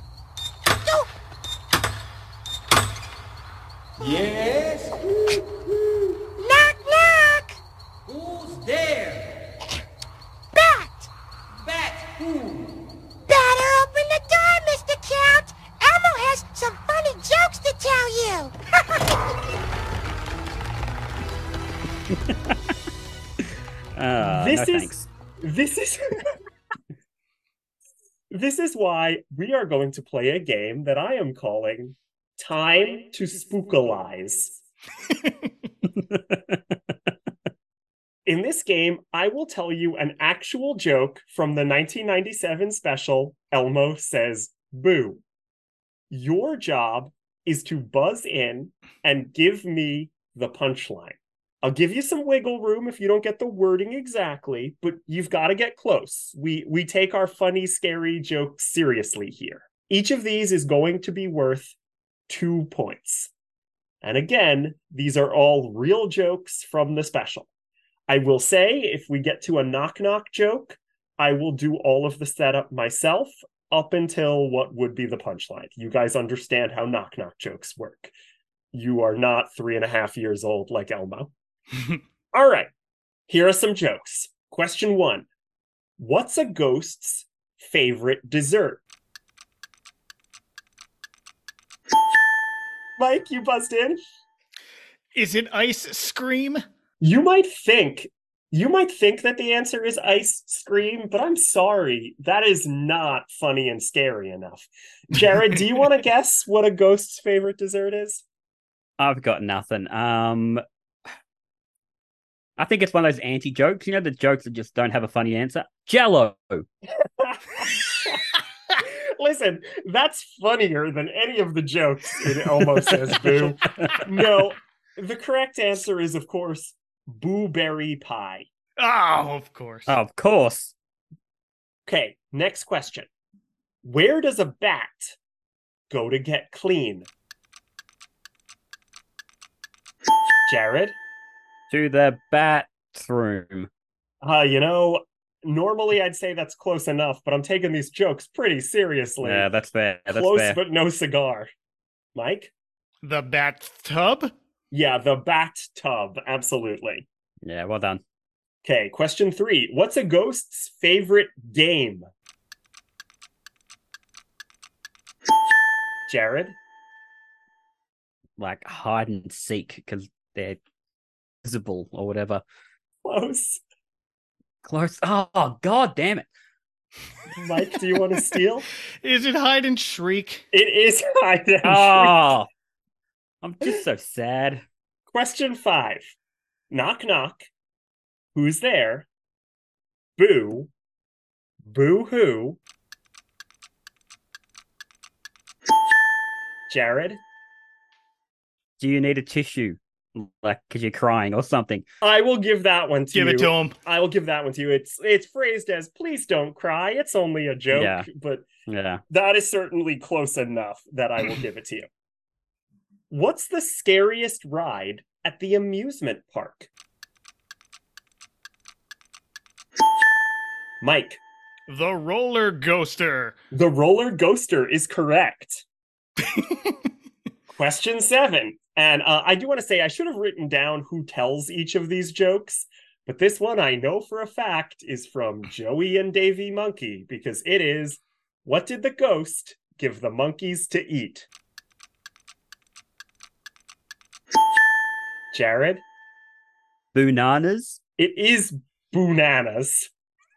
Yes? Knock, knock! Who's there? Bat who? Better open the door, Mr. Count. Elmo has some funny jokes to tell you. This is why we are going to play a game that I am calling Time to Spookalize. In this game, I will tell you an actual joke from the 1997 special, Elmo Says Boo. Your job is to buzz in and give me the punchline. I'll give you some wiggle room if you don't get the wording exactly, but you've got to get close. We take our funny, scary jokes seriously here. Each of these is going to be worth 2 points. And again, these are all real jokes from the special. I will say, if we get to a knock-knock joke, I will do all of the setup myself up until what would be the punchline. You guys understand how knock-knock jokes work. You are not 3.5 years old like Elmo. All right, here are some jokes. Question 1. What's a ghost's favorite dessert? Mike, you buzzed in. Is it ice scream? You might think that the answer is ice scream, but I'm sorry. That is not funny and scary enough. Jared, do you want to guess what a ghost's favorite dessert is? I've got nothing. I think it's one of those anti-jokes. You know, the jokes that just don't have a funny answer? Jell-O. Listen, that's funnier than any of the jokes in Elmo Says Boo. No, the correct answer is, of course, Boo-berry pie. Oh, of course. Of course. Okay, next question. Where does a bat go to get clean? Jared? To the bathroom. Normally, I'd say that's close enough, but I'm taking these jokes pretty seriously. Yeah, that's fair. That's Close, fair. but no cigar. Mike? The bathtub? Yeah, the bathtub. Absolutely. Yeah, well done. Okay, question 3. What's a ghost's favorite game? Jared? Like hide and seek because they're visible or whatever. Close. Close. Oh, God damn it. Mike, do you want to steal? Is it hide and shriek? It is hide and shriek. Oh, I'm just so sad. Question 5. Knock, knock. Who's there? Boo. Boo hoo. Jared? Do you need a tissue? Like, because you're crying or something. I will give that one to you. Give it to him. I will give that one to you. It's phrased as, please don't cry. It's only a joke. Yeah. But Yeah. that is certainly close enough that I will give it to you. What's the scariest ride at the amusement park? Mike. The roller ghoster. The roller ghoster is correct. Question 7. And I do want to say I should have written down who tells each of these jokes, but this one I know for a fact is from Joey and Davy Monkey, because it is, what did the ghost give the monkeys to eat? Jared? Bananas? It is bananas.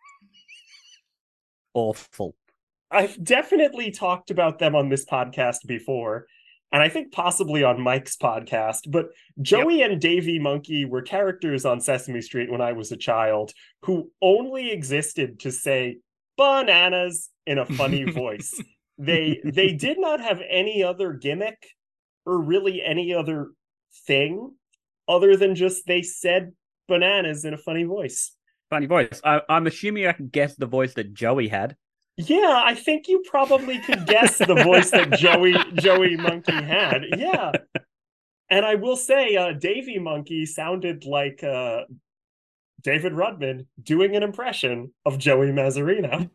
Awful. I've definitely talked about them on this podcast before, and I think possibly on Mike's podcast, but Joey and Davy Monkey were characters on Sesame Street when I was a child who only existed to say bananas in a funny voice. They did not have any other gimmick or really any other thing other than just they said bananas in a funny voice. Funny voice. I'm assuming I can guess the voice that Joey had. Yeah, I think you probably could guess the voice that Joey Monkey had. Yeah. And I will say, Davy Monkey sounded like David Rudman doing an impression of Joey Mazzarino.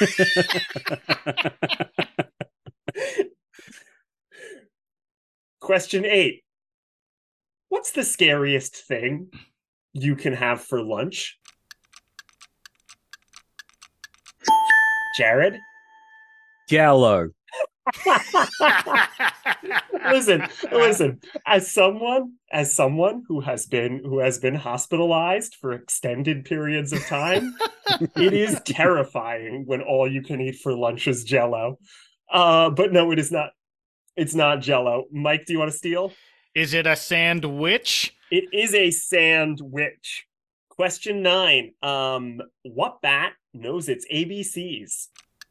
Question 8. What's the scariest thing you can have for lunch? Jared? Jello. Listen. As someone who has been hospitalized for extended periods of time, it is terrifying when all you can eat for lunch is Jello. But no, it is not. It's not Jello. Mike, do you want to steal? Is it a sandwich? It is a sandwich. Question 9. What bat knows its ABCs?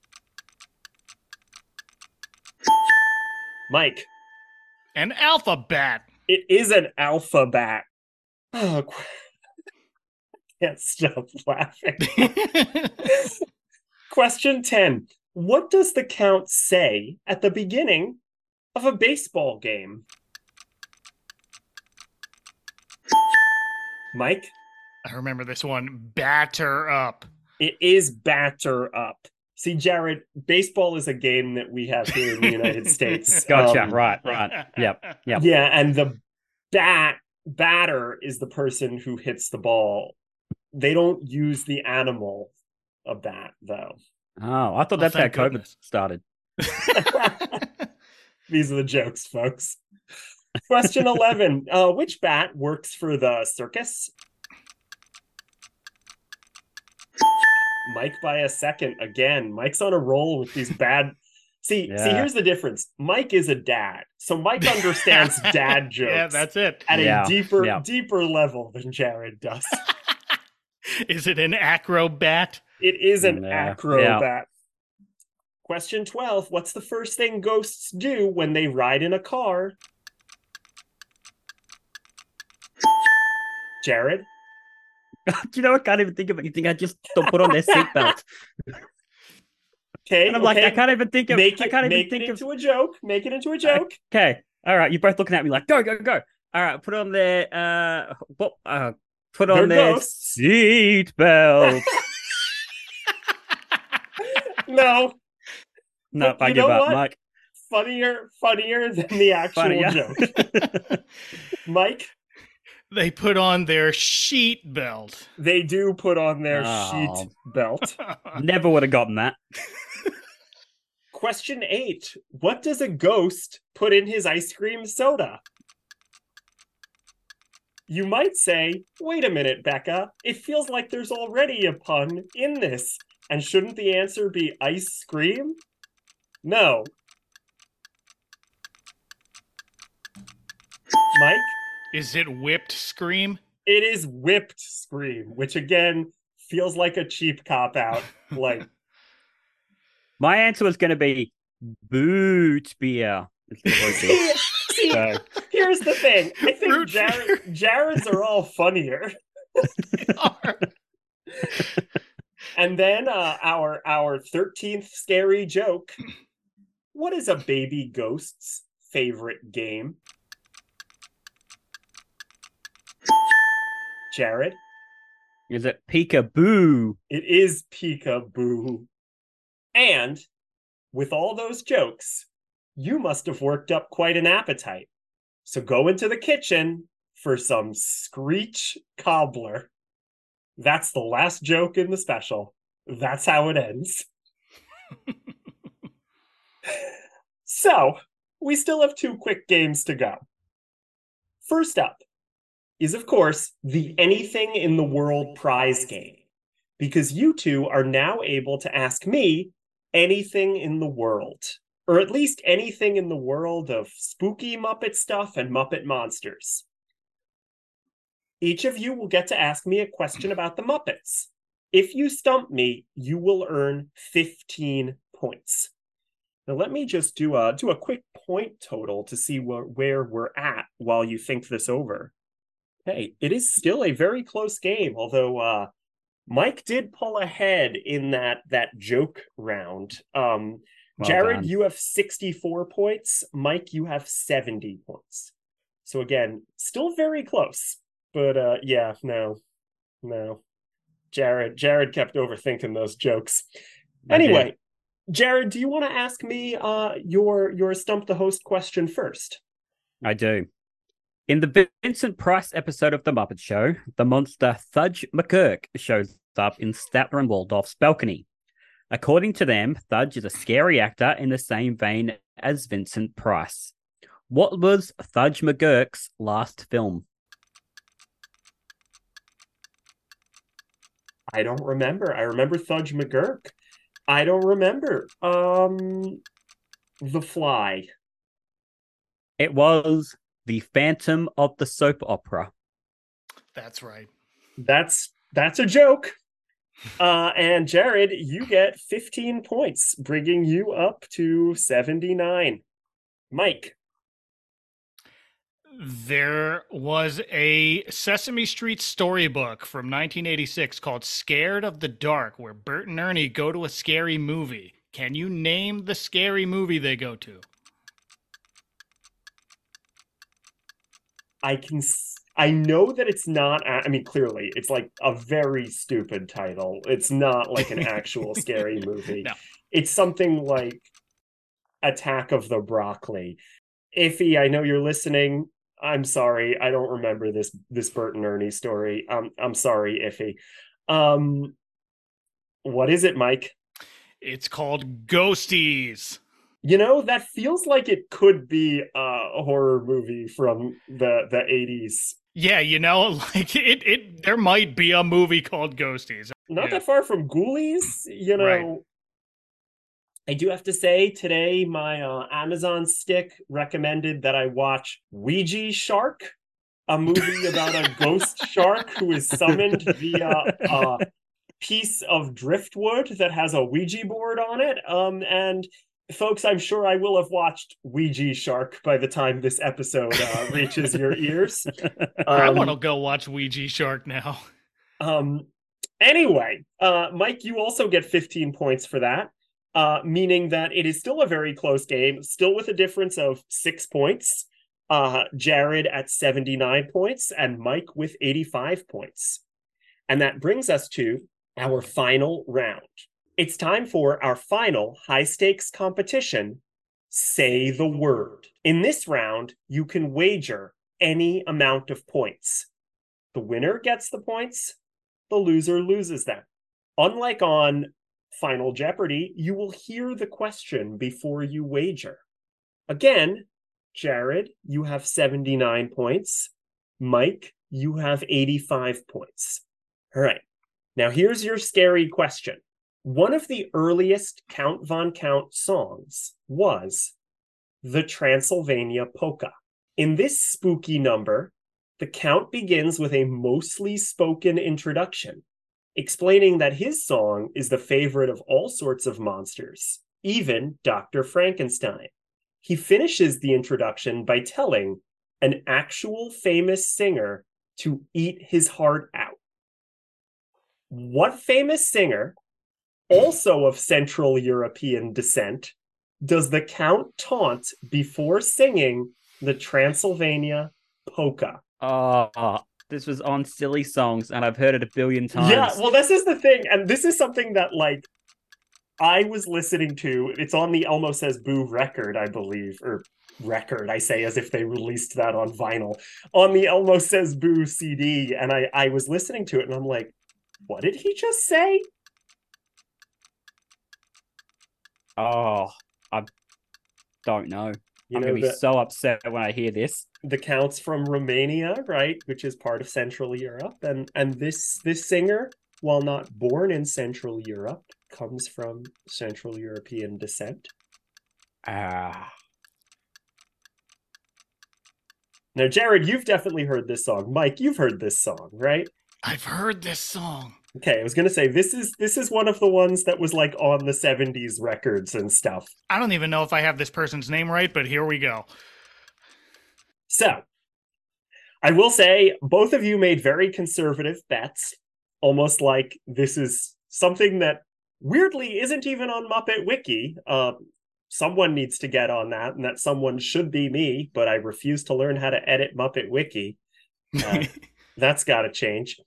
Mike. An alphabet. It is an alphabet. Oh, can't stop laughing. Question 10. What does the count say at the beginning of a baseball game? Mike? I remember this one. Batter up. It is batter up. See, Jared, baseball is a game that we have here in the United States. Gotcha. Right. Yep. Yeah, and the batter is the person who hits the ball. They don't use the animal a bat, though. Oh, I thought that's how COVID started. These are the jokes, folks. Question 11. Which bat works for the circus? Mike by a second. Again, Mike's on a roll with these bad... See, here's the difference. Mike is a dad, so Mike understands dad jokes. Yeah, that's it. At a deeper level than Jared does. Is it an acrobat? It is an acrobat. Yeah. Question 12. What's the first thing ghosts do when they ride in a car? Jared? Do you know, I can't even think of anything. I just don't put on their seatbelt. Okay, and I'm like, I can't even think of. Make it into a joke. Make it into a joke. Okay, all right. You're both looking at me like, go. All right, put on their put on their seatbelt. No. No, But I you give know up, what? Mike. Funnier than the actual Funnier. joke. Mike, They put on their sheet belt. they do put on their Oh. sheet belt. Never would have gotten that. Question 8. What does a ghost put in his ice cream soda? You might say, wait a minute, Becca. It feels like there's already a pun in this. And shouldn't the answer be ice cream? No. Mike? Is it whipped scream? It is whipped scream, which again feels like a cheap cop out. Like, My answer was going to be boot beer. see, So, here's the thing. I think Root Jared's are all funnier. And then our 13th scary joke. What is a baby ghost's favorite game? Jared? is it peekaboo? It is peekaboo. And with all those jokes, you must have worked up quite an appetite. So go into the kitchen for some Screech Cobbler. That's the last joke in the special. That's how it ends. So, we still have 2 quick games to go. First up is, of course, the Anything in the World prize game, because you two are now able to ask me anything in the world, or at least anything in the world of spooky Muppet stuff and Muppet monsters. Each of you will get to ask me a question about the Muppets. If you stump me, you will earn 15 points. Now let me just do a quick point total to see where we're at while you think this over. Hey, it is still a very close game, although Mike did pull ahead in that joke round. Jared, done. you have 64 points. Mike, you have 70 points. So again, still very close. But yeah, no. Jared kept overthinking those jokes. Anyway, Jared, do you want to ask me your Stump the Host question first? I do. In the Vincent Price episode of The Muppet Show, the monster Thudge McGurk shows up in Statler and Waldorf's balcony. According to them, Thudge is a scary actor in the same vein as Vincent Price. What was Thudge McGurk's last film? I don't remember. I remember Thudge McGurk. I don't remember. The Fly. It was The Phantom of the Soap Opera. That's right. That's a joke. And Jared, you get 15 points, bringing you up to 79. Mike. There was a Sesame Street storybook from 1986 called Scared of the Dark, where Bert and Ernie go to a scary movie. Can you name the scary movie they go to? I know that it's not, I mean, clearly, it's like a very stupid title. It's not like an actual scary movie. No. It's something like Attack of the Broccoli. Iffy, I know you're listening. I'm sorry. I don't remember this Bert and Ernie story. I'm sorry, Iffy. What is it, Mike? It's called Ghosties. You know, that feels like it could be a horror movie from the 80s. Yeah, you know, like it there might be a movie called Ghosties. Not that far from Ghoulies, you know. Right. I do have to say, today my Amazon stick recommended that I watch Ouija Shark, a movie about a ghost shark who is summoned via a piece of driftwood that has a Ouija board on it. And folks, I'm sure I will have watched Ouija Shark by the time this episode reaches your ears. I want to go watch Ouija Shark now. Anyway, Mike, you also get 15 points for that. Meaning that it is still a very close game, still with a difference of 6 points. Jared at 79 points and Mike with 85 points. And that brings us to our final round. It's time for our final high-stakes competition, Say the Word. In this round, you can wager any amount of points. The winner gets the points, the loser loses them. Unlike on Final Jeopardy, you will hear the question before you wager. Again, Jared, you have 79 points. Mike, you have 85 points. All right. Now here's your scary question. One of the earliest Count Von Count songs was the Transylvania Polka. In this spooky number, the Count begins with a mostly spoken introduction, explaining that his song is the favorite of all sorts of monsters, even Dr. Frankenstein. He finishes the introduction by telling an actual famous singer to eat his heart out. What famous singer, also of Central European descent, does the Count taunt before singing the Transylvania Polka? Oh, this was on Silly Songs, and I've heard it a billion times. Yeah, well, this is the thing, and this is something that, like, I was listening to. It's on the Elmo Says Boo record, I believe, or record, I say, as if they released that on vinyl, on the Elmo Says Boo CD, and I was listening to it, and I'm like, what did he just say? Oh, I don't know. I'm going to be so upset when I hear this. The Count's from Romania, right, which is part of Central Europe, and this singer, while not born in Central Europe, comes from Central European descent. Ah. Now, Jared, you've definitely heard this song. Mike, you've heard this song, right? I've heard this song. Okay, I was going to say, this is one of the ones that was like on the 70s records and stuff. I don't even know if I have this person's name right, but here we go. So, I will say, both of you made very conservative bets, almost like this is something that weirdly isn't even on Muppet Wiki. Someone needs to get on that, and that someone should be me, but I refuse to learn how to edit Muppet Wiki. That's got to change.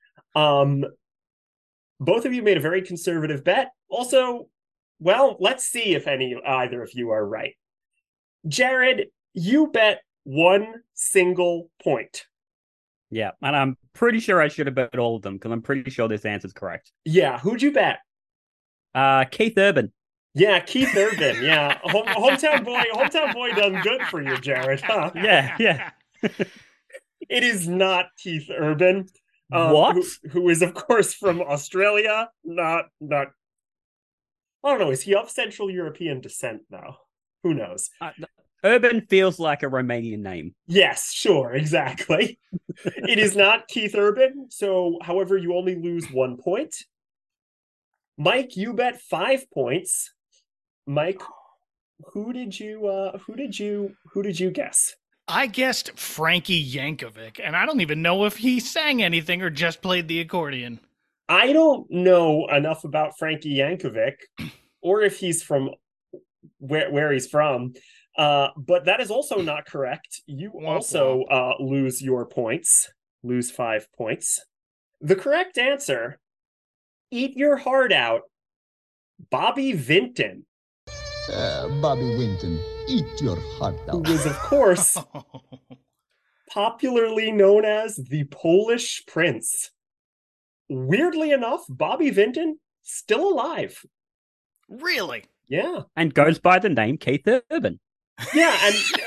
Both of you made a very conservative bet. Also, well, let's see if either of you are right. Jared, you bet 1 single point. Yeah, and I'm pretty sure I should have bet all of them, because I'm pretty sure this answer's correct. Yeah, who'd you bet? Keith Urban. Yeah, Keith Urban. Yeah, hometown boy done good for you, Jared. Huh? Yeah. It is not Keith Urban. What? Who is, of course, from Australia. Not. I don't know. Is he of Central European descent, though? Who knows? Urban feels like a Romanian name. Yes, sure, exactly. It is not Keith Urban. So, however, you only lose 1 point. Mike, you bet 5 points. Mike, who did you guess? I guessed Frankie Yankovic, and I don't even know if he sang anything or just played the accordion. I don't know enough about Frankie Yankovic, or if he's from where he's from, but that is also not correct. You also lose your points, lose 5 points. The correct answer, Eat Your Heart Out, Bobby Vinton. Bobby Vinton, eat your heart out. Who was, of course, popularly known as the Polish Prince. Weirdly enough, Bobby Vinton, still alive. Really? Yeah. And goes by the name Keith Urban. Yeah,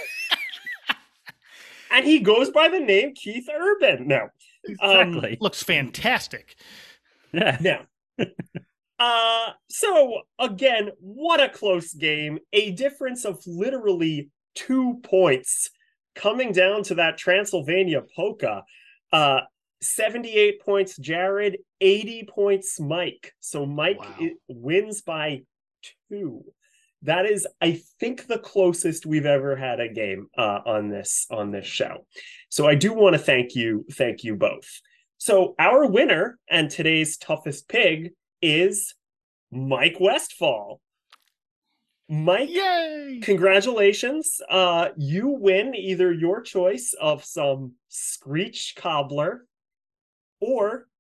and he goes by the name Keith Urban. No. Exactly. Looks fantastic. Yeah. So again, what a close game. A difference of literally 2 points coming down to that Transylvania Polka. 78 points, Jared, 80 points, Mike. So Mike wins by 2. That is, I think, the closest we've ever had a game on this show. So I do want to thank you both. So our winner and today's toughest pig is Mike Westfall. Mike, yay! Congratulations. You win either your choice of some Screech Cobbler or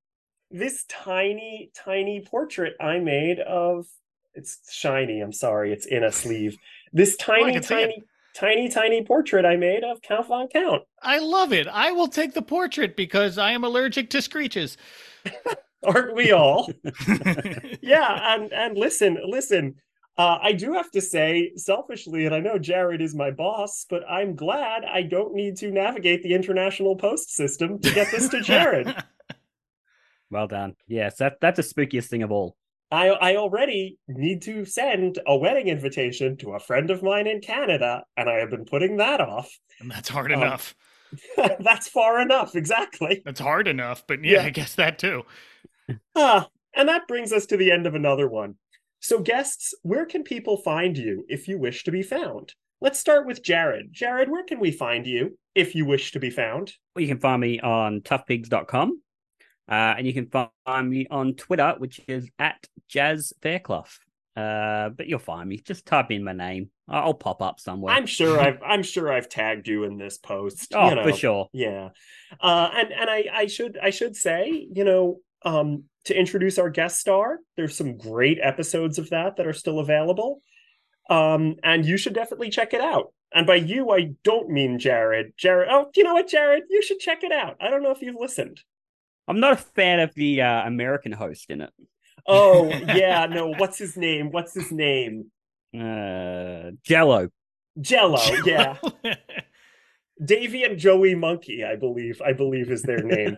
this tiny, tiny portrait I made of, it's shiny, I'm sorry, it's in a sleeve. This tiny, tiny portrait I made of Count Von Count. I love it. I will take the portrait because I am allergic to screeches. Aren't we all? Yeah, and listen, I do have to say, selfishly, and I know Jared is my boss, but I'm glad I don't need to navigate the international post system to get this to Jared. Well done. Yes, that's the spookiest thing of all. I already need to send a wedding invitation to a friend of mine in Canada, and I have been putting that off. And that's hard enough. That's far enough, exactly. That's hard enough, but yeah, I guess that too. And that brings us to the end of another one. So guests, where can people find you if you wish to be found? Let's start with Jared. Jared, where can we find you if you wish to be found? Well, you can find me on toughpigs.com. And you can find me on Twitter, which is at Jazz Fairclough. But you'll find me. Just type in my name. I'll pop up somewhere. I'm sure I've tagged you in this post. Oh, for sure. Yeah. And I should say, to introduce our guest star, there's some great episodes of that are still available. And you should definitely check it out. And by you, I don't mean Jared. Oh, you know what, Jared? You should check it out. I don't know if you've listened. I'm not a fan of the American host in it. Oh, yeah, no. What's his name? Jello, yeah. Davey and Joey Monkey, I believe is their name.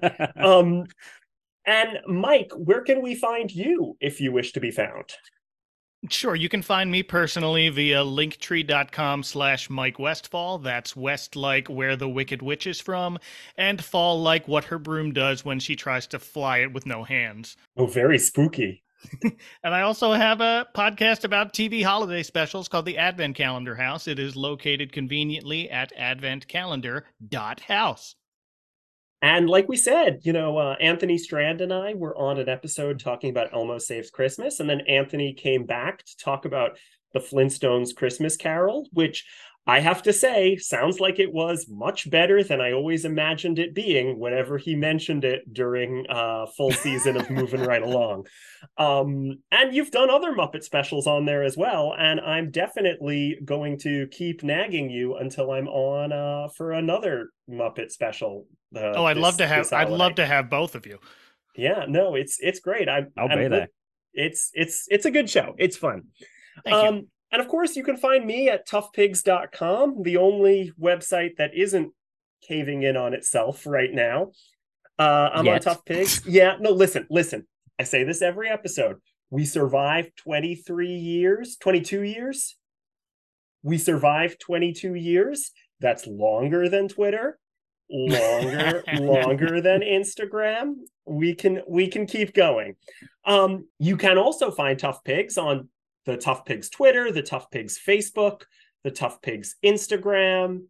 And Mike, where can we find you if you wish to be found? Sure, you can find me personally via linktree.com/Mike Westfall. That's West like where the Wicked Witch is from, and fall like what her broom does when she tries to fly it with no hands. Oh, very spooky. And I also have a podcast about TV holiday specials called The Advent Calendar House. It is located conveniently at adventcalendar.house. And like we said, Anthony Strand and I were on an episode talking about Elmo Saves Christmas. And then Anthony came back to talk about the Flintstones Christmas Carol, which I have to say sounds like it was much better than I always imagined it being whenever he mentioned it during a full season of Moving Right Along. And you've done other Muppet specials on there as well. And I'm definitely going to keep nagging you until I'm on for another Muppet special. I'd love to have both of you. Yeah, no, it's great. I'll be there. It's a good show. It's fun. Thank you. And of course, you can find me at toughpigs.com, the only website that isn't caving in on itself right now. I'm on Tough Pigs. Yeah, no, listen. I say this every episode. We survived 22 years. We survived 22 years. That's longer than Twitter. Longer than Instagram. We can keep going. You can also find Tough Pigs on the Tough Pigs Twitter, the Tough Pigs Facebook, the Tough Pigs Instagram.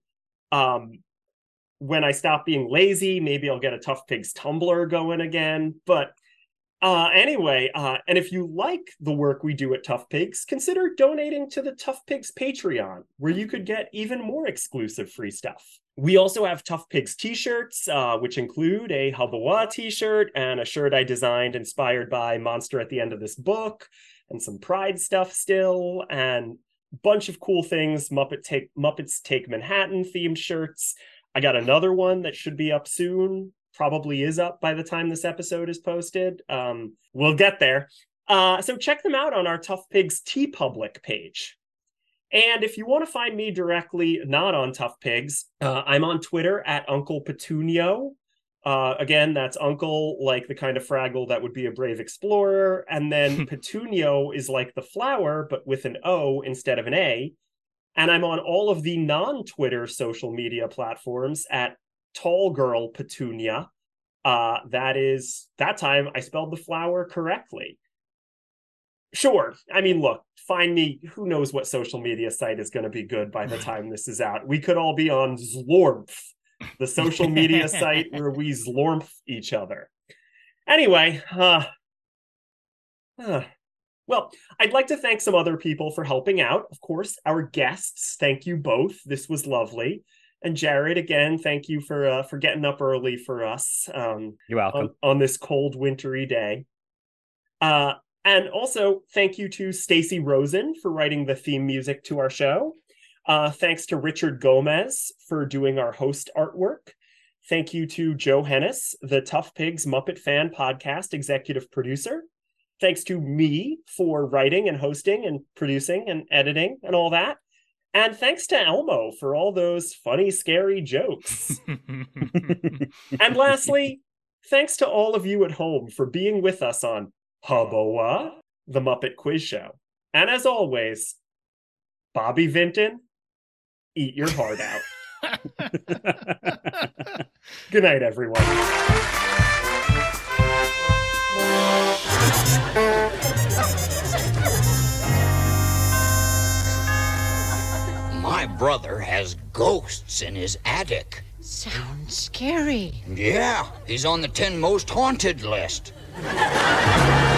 When I stop being lazy, maybe I'll get a Tough Pigs Tumblr going again. But anyway, and if you like the work we do at Tough Pigs, consider donating to the Tough Pigs Patreon, where you could get even more exclusive free stuff. We also have Tough Pigs t-shirts, which include a Hubbawa t-shirt and a shirt I designed inspired by Monster at the End of This Book, and some Pride stuff still, and a bunch of cool things. Muppets Take Manhattan themed shirts. I got another one that should be up soon. Probably is up by the time this episode is posted. We'll get there. So check them out on our Tough Pigs TeePublic page. And if you want to find me directly, not on Tough Pigs, I'm on Twitter at Uncle Petunio. Again, that's Uncle, like the kind of Fraggle that would be a brave explorer. And then Petunio is like the flower, but with an O instead of an A. And I'm on all of the non-Twitter social media platforms at Tall Girl Petunia. That time I spelled the flower correctly. Sure. I mean, look, find me. Who knows what social media site is going to be good by the time this is out? We could all be on Zlormph, the social media site where we Zlormph each other. Anyway, well, I'd like to thank some other people for helping out. Of course, our guests. Thank you both. This was lovely. And Jared, again, thank you for getting up early for us. You're welcome. On this cold, wintry day. And also, thank you to Stacy Rosen for writing the theme music to our show. Thanks to Richard Gomez for doing our host artwork. Thank you to Joe Hennis, the Tough Pigs Muppet Fan Podcast executive producer. Thanks to me for writing and hosting and producing and editing and all that. And thanks to Elmo for all those funny, scary jokes. And lastly, thanks to all of you at home for being with us on Hubba, the Muppet Quiz Show. And as always, Bobby Vinton, eat your heart out. Good night, everyone. My brother has ghosts in his attic. Sounds scary. Yeah, he's on the 10 most haunted list.